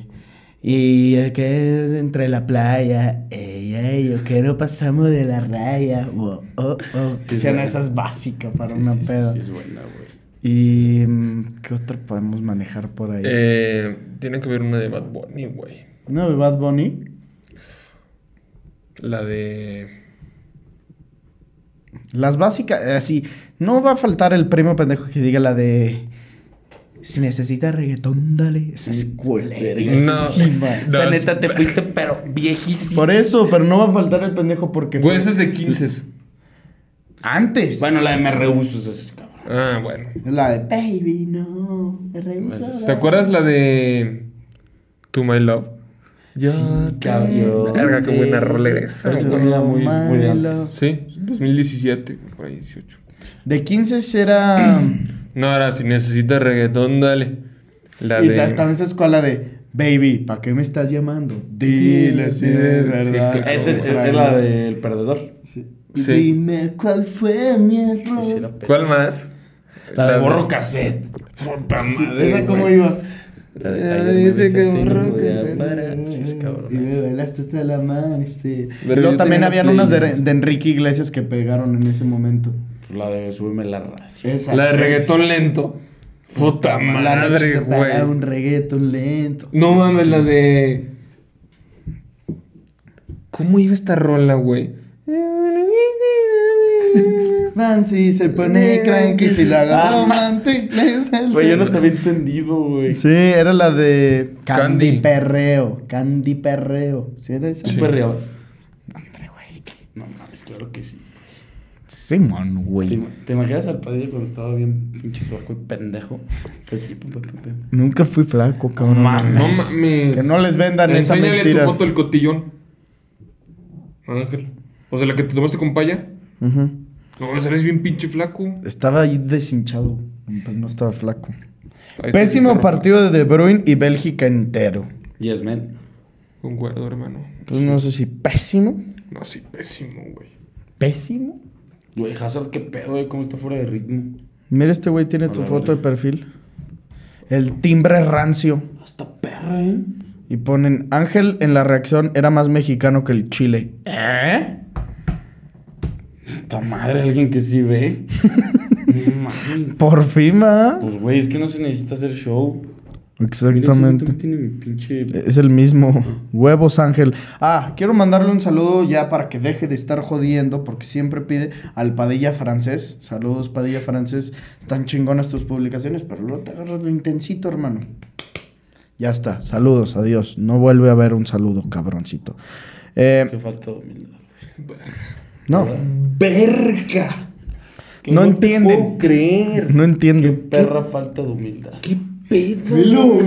Y el que entre la playa, yo que no pasamos de la raya. Oh, oh, oh. Sí, es Sean buena. esa es básica para Sí, una sí, sí, peda. sí, es buena, güey. ¿Y qué otra podemos manejar por ahí? Tiene que haber una de Bad Bunny, güey. ¿Una de Bad Bunny? La de... Las básicas, así, no va a faltar el primo pendejo que diga la de... Si necesitas reggaetón, dale. Esa es culerísima. O sea, neta, te fuiste, pero viejísimo. Por eso, pero no va a faltar el pendejo porque... Güey, esa es de 15. Antes. Bueno, la de Me Rehuso, esa es cabrón. Ah, bueno. La de Baby, no, me rehuso. ¿Te acuerdas la de To My Love? Yo cabrón. Verga, qué buena rola era esa. Pero eso también era muy de antes. Sí, 2017, por ahí 18. De 15 era... No, ahora si necesitas reggaetón, dale. La y de... también se escuela de Baby, ¿para qué me estás llamando? Dile si es verdad. claro. Esa es la del perdedor. Sí. Sí. Dime cuál fue mi error. Sí, era pedo. ¿Cuál más? La de borro cassette. Puta madre, ¿Esa cómo güey. iba? La de Ay, ayer me dice que besaste y no borro podía cassette. parar. Sí, es cabrón. Y me bailaste hasta el amanecer. Pero Luego yo también tenía habían una unas playlist. de Enrique Iglesias que pegaron en ese momento. La de Súbeme la radio. Esa. La de reggaetón lento. Puta La noche madre, te pega un güey. reggaetón lento. No mames, la de... ¿Cómo iba esta rola, güey? Fancy se pone cranky si la agarro romantic. Güey, yo no te había entendido, güey. Sí, era la de Candy Candy. Perreo. Candy Perreo. ¿Sí era esa? ¿Tú perreabas? Hombre, güey. No mames, claro que sí. Simón, güey. ¿Te imaginas al Padilla cuando estaba bien pinche flaco y pendejo? Pues sí, Nunca fui flaco, cabrón. No mames. Que no les vendan esa Enséñale mentira. tu foto del cotillón. Ángel. O sea, la que te tomaste con paya. Ujú. No, sales bien pinche flaco. Estaba ahí deshinchado, pero no estaba flaco. Ahí está Pésimo tu perro partido de De Bruyne y Bélgica entero. Yes, man. Concuerdo, hermano. Pues no sé si pésimo. No, sí, pésimo, güey. ¿Pésimo? Güey, Hazard, qué pedo, güey. ¿Cómo está fuera de ritmo? Mira, este güey tiene tu Hola, foto hola. de perfil. El timbre rancio. Hasta perra, ¿eh? Y ponen, Ángel en la reacción era más mexicano que el Chile. ¿Eh? Puta madre, alguien que sí ve. No mames. Por fin, ¿va? Pues, güey, es que no se necesita hacer show. Mira, ese Exactamente. vato tiene mi pinche... Es el mismo. Huevos, Ángel. Ah, quiero mandarle un saludo ya para que deje de estar jodiendo, porque siempre pide al Padilla Francés. Saludos, Padilla Francés. Están chingonas tus publicaciones, pero luego te agarras de intensito, hermano. Ya está. Saludos, adiós. No vuelve a haber un saludo, cabroncito. Qué falta de humildad. No. ¡Verga! Que No te entienden. puedo creer. No Qué entiendo. perra falta de humildad. ¿Qué pedo? Velo.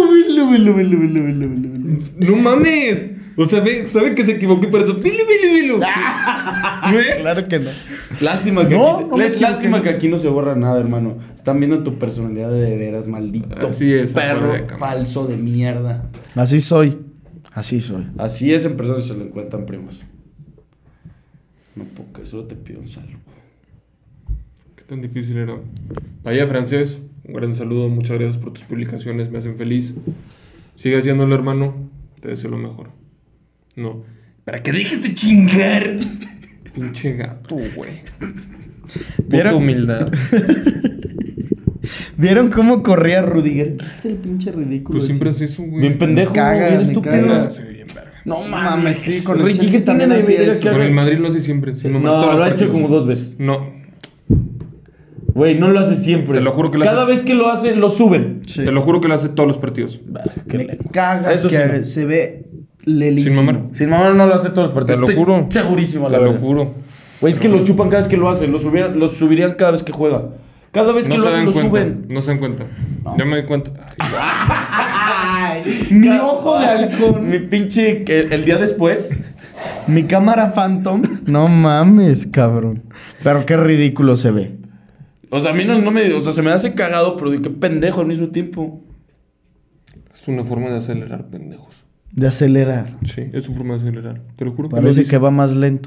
No mames. O sea, sabe que se equivocó y por eso. Vilo. ¿Ve? Claro que no. Lástima que, No, aquí, no me lástima equivoqué. que aquí no se borra nada, hermano. Están viendo tu personalidad de veras, maldito. Así es, perro afuera de cámara. falso de mierda. Así soy. Así soy. Así es en personas se lo encuentran, primos. No puedo creer, solo te pido un saludo. Qué tan difícil era. Vaya, Francés, un gran saludo. Muchas gracias por tus publicaciones. Me hacen feliz. Sigue haciéndolo, hermano. Te deseo lo mejor. No. ¿Para qué dejes de chingar? Pinche gato, güey. Puta ¿Vieron? humildad. ¿Vieron cómo corría Rudiger? ¿Viste el pinche ridículo? Pues siempre ese? haces eso, güey. Bien pendejo, Me caga, bien me estúpido. caga. Se ve bien verga. No mames, sí, con el Ricky, Chelsea ¿qué tiene también de hacía medida eso. que Con haga? el Madrid lo hace siempre. sin mamar todos No, los lo ha hecho partidos. como 2 veces. No. Güey, no lo hace siempre. Te lo juro que lo Cada hace. vez que lo hace, lo suben. Sí. Te lo juro que lo hace todos los partidos. Me caga Eso que sí, no. se ve lelísimo. Sin mamar. Sin mamá no lo hace todos los partidos. Te lo Estoy juro. Segurísimo, Te la lo verdad. juro. Güey, es que lo chupan cada vez que lo hacen. Lo subirían cada vez que juega. Cada vez que No lo se hacen, dan lo cuenta. suben. No se dan cuenta. Ya me doy cuenta. Ay, mi ojo de halcón. Mi pinche... El día después... Mi cámara Phantom. No mames, cabrón. Pero qué ridículo se ve. O sea, a mí no me... O sea, se me hace cagado, pero qué pendejo al mismo tiempo. Es una forma de acelerar, pendejos. De acelerar. Sí, es su forma de acelerar. Te lo juro. Parece Lo que va más lento.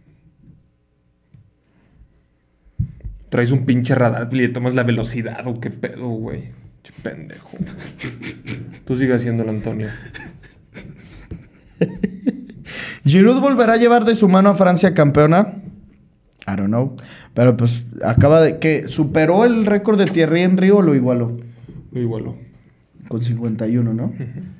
Traes un pinche radar y le tomas la velocidad o qué pedo, güey. Che pendejo. Tú sigue haciéndolo, Antonio. ¿Giroud volverá a llevar de su mano a Francia campeona? I don't know. Pero pues acaba de... ¿Qué? ¿Superó el récord de Thierry Henry o lo igualó? Lo igualó. Con 51, ¿no?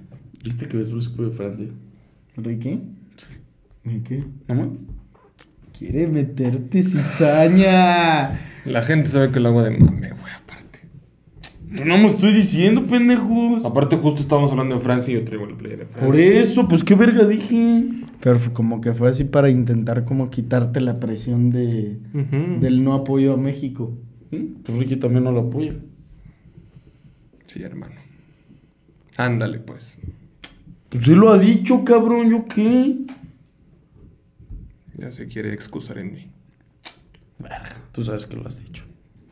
¿Viste que ves brusco de Francia? ¿Ricky? ¿Ricky? ¿No? Quiere meterte cizaña. La gente sabe que lo hago de mame, güey, aparte. Yo no me estoy diciendo, pendejos. Aparte, justo estábamos hablando de Francia y yo traigo el player de Francia. Por eso, pues qué verga dije. Pero como que fue así para intentar como quitarte la presión del no apoyo a México. Pues Ricky también no lo apoya. Sí, hermano. Ándale, pues. Pues él lo ha dicho, cabrón, ¿yo qué? Ya se quiere excusar en mí. Verga, tú sabes que lo has dicho.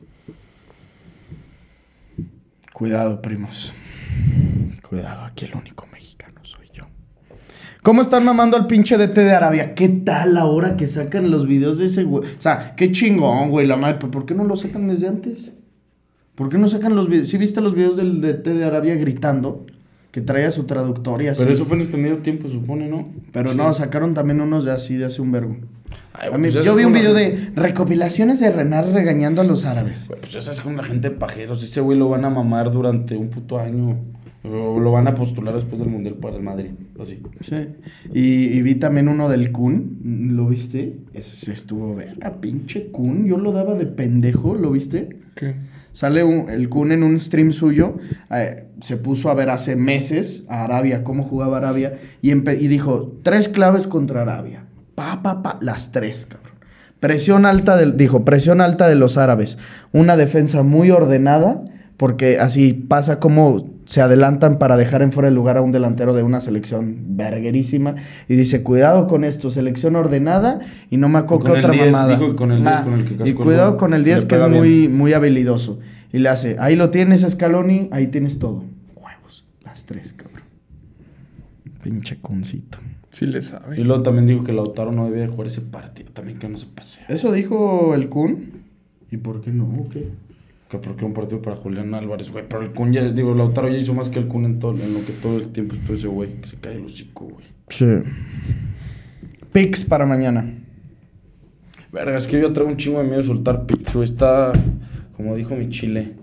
Cuidado, primos. Cuidado, aquí el único mexicano soy yo. ¿Cómo están mamando al pinche DT de Arabia? ¿Qué tal ahora que sacan los videos de ese güey? O sea, qué chingón, güey, la madre. ¿Por qué no lo sacan desde antes? ¿Por qué no sacan los videos? ¿Sí viste los videos del DT de Arabia gritando? Que traía su traductor y así. Pero eso fue en este medio tiempo, supone, ¿no? Pero Sí. no, sacaron también unos de así, de hace un vergo. Ay, A mí- pues ya yo sabes vi un cómo video la- de recopilaciones de Renar regañando a los árabes. Güey, pues ya sabes con la gente de pajeros. Ese güey lo van a mamar durante un puto año. O lo van a postular después del Mundial para el Madrid. Así. Sí. Y vi también uno del Kun. ¿Lo viste? Ese sí estuvo verga, pinche Kun. Yo lo daba de pendejo, ¿lo viste? ¿Qué? Sale el Kun en un stream suyo. Se puso a ver hace meses a Arabia, cómo jugaba Arabia. Y dijo, 3 claves contra Arabia. Las 3, cabrón. Presión alta de los árabes. Una defensa muy ordenada, porque así pasa como se adelantan para dejar en fuera de lugar a un delantero de una selección verguerísima. Y dice, cuidado con esto, selección ordenada. Y no me acuerdo Y con qué otra el 10, mamada. dijo que con el 10 con el que cascó y el cuidado gol. con el 10 Le que es pega muy, bien. muy habilidoso. Y le hace, ahí lo tienes, Scaloni, ahí tienes todo. Huevos, las 3, cabrón. Pinche cuncito. Sí le sabe. Y luego también dijo que Lautaro no debía de jugar ese partido. También que no se pase. ¿Eso dijo el Kun? ¿Y por qué no? ¿O qué? Que porque un partido para Julián Álvarez, güey. Pero el Kun ya, digo, Lautaro ya hizo más que el Kun en lo que todo el tiempo estuvo ese güey. Que se cae el hocico, güey. Sí. Picks para mañana. Verga, es que yo traigo un chingo de miedo de soltar pix, güey. Está, como dijo mi chile,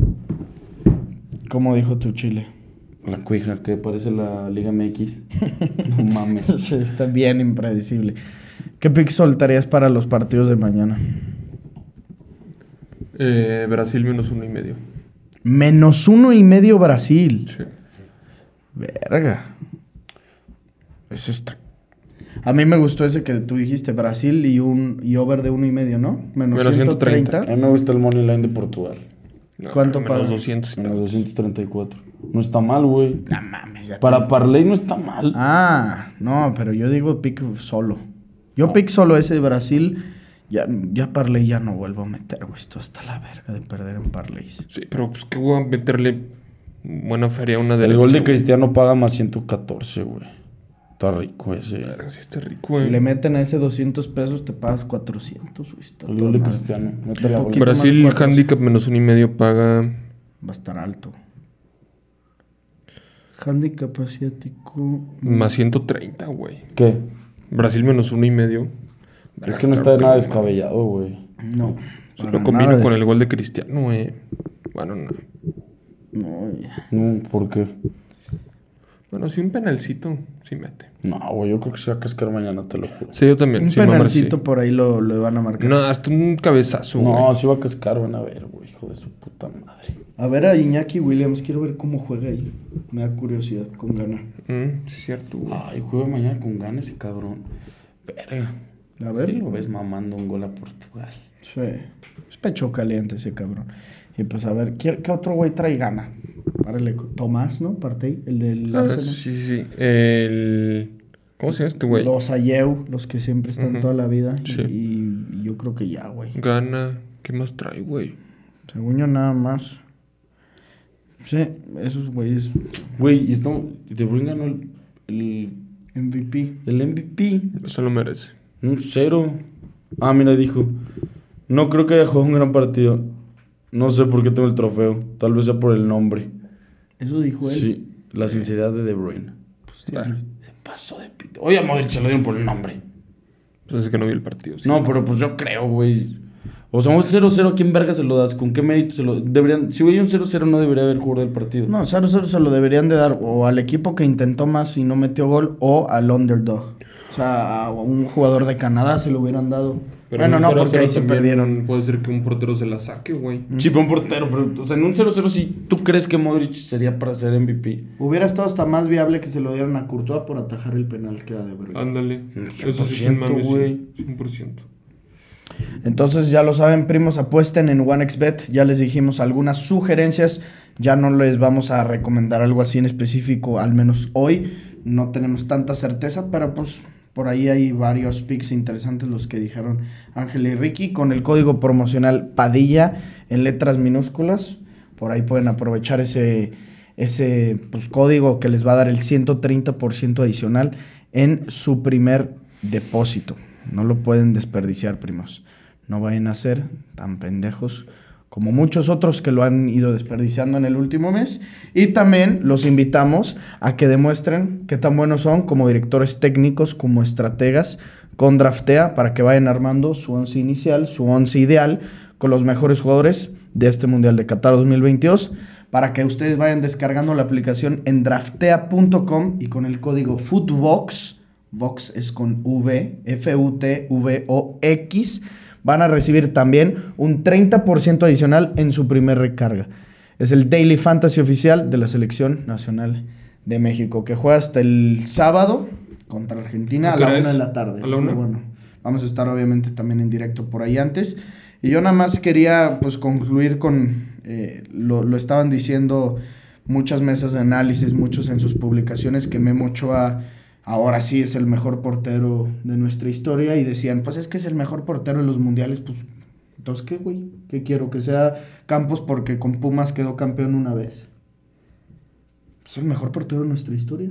¿Cómo dijo tu Chile? la cuija, que parece la Liga MX. No mames. Sí, está bien impredecible. ¿Qué picks soltarías para los partidos de mañana? Brasil -1.5. -1.5 Brasil. Sí. Verga. Ese está. A mí me gustó ese que tú dijiste, Brasil y over de 1.5, ¿no? Menos -130. A mí me gusta el money line de Portugal. No, ¿Cuánto pero menos paga? 200 y Menos tantos. 234. No está mal, güey. No mames, ya Para parlay no está mal. no, pero yo digo pick solo. Yo pick solo ese de Brasil. Ya parlay ya no vuelvo a meter, güey. Esto hasta la verga de perder en parlays. Sí, pero pues que voy a meterle buena feria a una de El gol de Cristiano paga más 114, güey. Está rico ese. Verga, sí está rico, Si güey. le meten a ese 200 pesos, te pagas 400, güey. Está El toda gol de madre. Cristiano. Métele a gol. poquito. Brasil más de 400. handicap -1.5 paga. Va a estar alto. Handicap asiático. Más 130, güey. ¿Qué? Brasil -1.5. Es que no está nada descabellado, güey. No. Si para lo combino nada con de- el gol de Cristiano, güey. Bueno, no. No, ya. No, ¿por qué? Bueno, si un penalcito, sí mete. No, güey, yo creo que se va a cascar mañana, te lo juro. Sí, yo también. Un sí, mamar, penalcito sí. por ahí lo van a marcar. No, hasta un cabezazo, No, güey. sí va a cascar, van a ver, güey, hijo de su puta madre. A ver a Iñaki Williams, quiero ver cómo juega él. Me da curiosidad con ganas. Sí, es cierto, güey. Ay, juega mañana con ganas ese cabrón. Verga. A ver. Sí lo ves mamando un gol a Portugal. Sí. Es pecho caliente ese cabrón. Y pues a ver, ¿qué otro güey trae gana? Párale, Tomás, ¿no? Partey, el del Ah, Arsenal. sí, sí, sí. ¿Cómo se llama este güey? Los Ayeu, los que siempre están Ujú. toda la vida. Sí. Y yo creo que ya, güey. Gana. ¿Qué más trae, güey? Según yo, nada más. Sí, esos güeyes. Güey, y estamos... De Bruyne ganó el MVP. MVP. Eso lo merece. Un 0. Ah, mira, dijo. No creo que haya jugado un gran partido. No sé por qué tengo el trofeo. Tal vez sea por el nombre. Eso dijo él. Sí, la sinceridad de Bruyne. Pues, Bueno. Se pasó de pito. Oye, a Modric se lo dieron por el nombre. Pues es que no vi el partido. Sí. No, pero pues yo creo, güey. O sea, un 0-0, ¿a quién verga se lo das? ¿Con qué mérito se lo deberían? Si hubiera un 0-0 no debería haber jugado el partido. No, 0-0 se lo deberían de dar o al equipo que intentó más y no metió gol o al underdog. O sea, a un jugador de Canadá se lo hubieran dado. Pero Bueno, en no, un 0-0 porque ahí se también perdieron. Puede ser que un portero se la saque, güey. Sí, pero un portero. Pero, o sea, en un 0-0, si tú crees que Modric sería para ser MVP. Hubiera estado hasta más viable que se lo dieran a Courtois por atajar el penal que era de verdad. Ándale. 100%, Eso sí es un mame, güey. sí. 100%. Entonces ya lo saben, primos, apuesten en OneXBet. Ya les dijimos algunas sugerencias. Ya no les vamos a recomendar algo así en específico, al menos hoy. No tenemos tanta certeza, pero pues por ahí hay varios picks interesantes los que dijeron Ángel y Ricky. Con el código promocional Padilla en letras minúsculas. Por ahí pueden aprovechar ese pues, código que les va a dar el 130% adicional en su primer depósito. No lo pueden desperdiciar, primos. No vayan a ser tan pendejos como muchos otros que lo han ido desperdiciando en el último mes. Y también los invitamos a que demuestren qué tan buenos son como directores técnicos, como estrategas con Draftea, para que vayan armando su once inicial, su once ideal, con los mejores jugadores de este Mundial de Qatar 2022, para que ustedes vayan descargando la aplicación en draftea.com y con el código FUTVOX, Vox es con V, FUTVOX, van a recibir también un 30% adicional en su primer recarga. Es el Daily Fantasy oficial de la Selección Nacional de México, que juega hasta el sábado contra Argentina a la 1 de la tarde. ¿A la 1? Bueno, vamos a estar obviamente también en directo por ahí antes. Y yo nada más quería pues concluir con, lo estaban diciendo muchas mesas de análisis, muchos en sus publicaciones, que Memo Ochoa ahora sí es el mejor portero de nuestra historia, y decían, pues es que es el mejor portero en los mundiales. Pues, entonces, ¿qué, güey? ¿Qué quiero? ¿Que sea Campos porque con Pumas quedó campeón una vez? ¿Es el mejor portero de nuestra historia?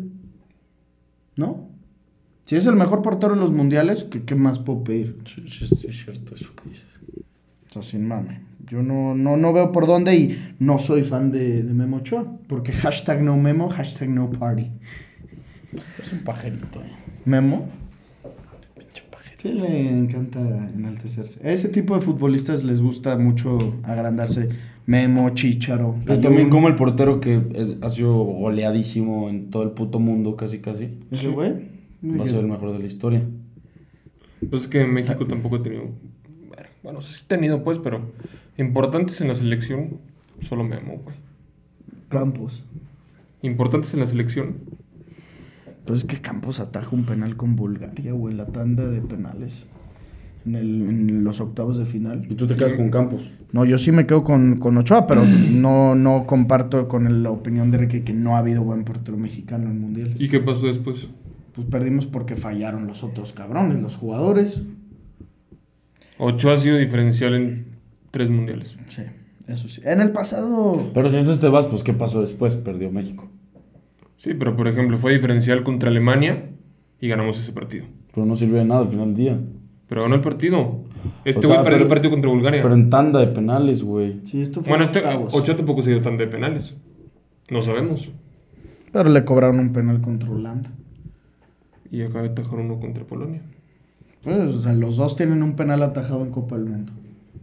¿No? Si es el mejor portero en los mundiales, ¿qué más puedo pedir? Sí, es cierto eso que dices. O sea, sin mame. Yo no veo por dónde, y no soy fan de Memo Ochoa, porque hashtag no Memo, hashtag no party. Es un pajerito, ¿Memo? Pinche pajerito. Sí, le encanta enaltecerse. A ese tipo de futbolistas les gusta mucho agrandarse. Memo, Chícharo. Pero también como el portero que ha sido goleadísimo en todo el puto mundo, casi. ¿Ese güey? Va a ser el mejor de la historia. Pues es que México tampoco ha tenido... Bueno, sí ha tenido, pues, pero importantes en la selección, solo Memo, güey. Campos. Importantes en la selección. Pues es que Campos ataja un penal con Bulgaria, güey, la tanda de penales. En los octavos de final. ¿Y tú te quedas con Campos? No, yo sí me quedo con Ochoa, pero no comparto con la opinión de Ricky que no ha habido buen portero mexicano en mundiales. ¿Y qué pasó después? Pues perdimos porque fallaron los otros cabrones, los jugadores. Ochoa ha sido diferencial en 3 mundiales. Sí, eso sí. En el pasado... Pero si te vas, pues ¿qué pasó después? Perdió México. Sí, pero por ejemplo, fue diferencial contra Alemania y ganamos ese partido. Pero no sirvió de nada al final del día. Pero ganó el partido. Este O sea, güey perdió pero- el partido contra Bulgaria. Pero en tanda de penales, güey. Sí, esto fue Bueno, octavos. Ochoa tampoco se dio tan de penales. No sabemos. Pero le cobraron un penal contra Holanda. Y acaba de atajar uno contra Polonia. Pues, o sea, los dos tienen un penal atajado en Copa del Mundo.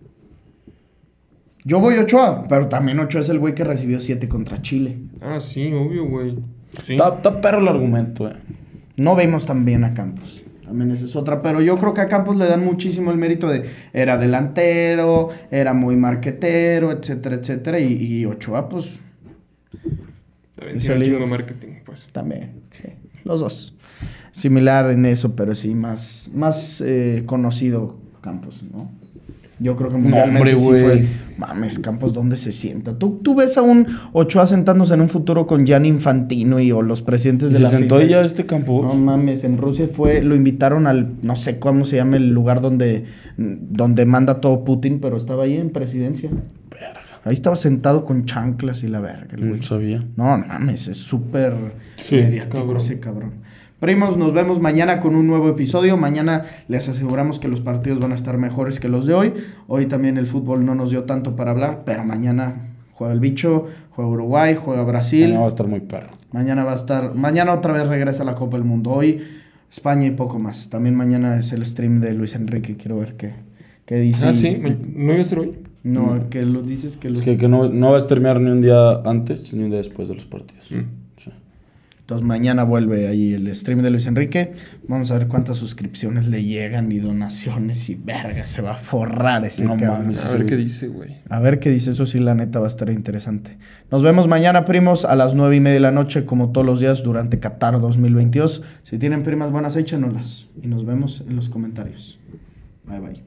Yo voy Ochoa, pero también Ochoa es el güey que recibió 7 contra Chile. Ah, sí, obvio, güey. Sí. Está perro el argumento, No vemos tan bien a Campos. También esa es otra. Pero yo creo que a Campos le dan muchísimo el mérito de... Era delantero, era muy marquetero, etcétera, etcétera. Y Ochoa, pues... También es tiene un el chingo líder. de marketing, pues. También, sí, los dos. Similar en eso, pero sí, más conocido Campos, ¿no? Yo creo que mundialmente hombre, sí güey. fue... Mames, Campos, ¿dónde se sienta? ¿Tú ves a un Ochoa sentándose en un futuro con Gianni Infantino o los presidentes de ¿Se la sentó FIFA? ya este Campos? No mames, en Rusia lo invitaron al, no sé cómo se llama el lugar donde manda todo Putin, pero estaba ahí en presidencia. Verga. Ahí estaba sentado con chanclas y la verga, el güey. No sabía. No mames, es súper Sí, mediático cabrón. ese cabrón. Primos, nos vemos mañana con un nuevo episodio. Mañana les aseguramos que los partidos van a estar mejores que los de hoy. Hoy también el fútbol no nos dio tanto para hablar, pero mañana juega el bicho, juega Uruguay, juega Brasil. No, va a estar muy perro. Mañana otra vez regresa la Copa del Mundo. Hoy España y poco más. También mañana es el stream de Luis Enrique. Quiero ver qué dice. Ah, sí. ¿No iba a ser hoy? No, que lo dices que lo... Es que no va a streamear ni un día antes ni un día después de los partidos. Mm. Sí. Entonces mañana vuelve ahí el stream de Luis Enrique. Vamos a ver cuántas suscripciones le llegan y donaciones y verga, se va a forrar ese cabrón. A ver qué dice, güey. A ver qué dice, eso sí, la neta va a estar interesante. Nos vemos mañana, primos, a las 9:30 de la noche, como todos los días durante Qatar 2022. Si tienen primas buenas, échenoslas. Y nos vemos en los comentarios. Bye, bye.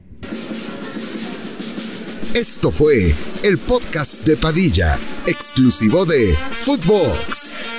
Esto fue el podcast de Padilla, exclusivo de Footbox.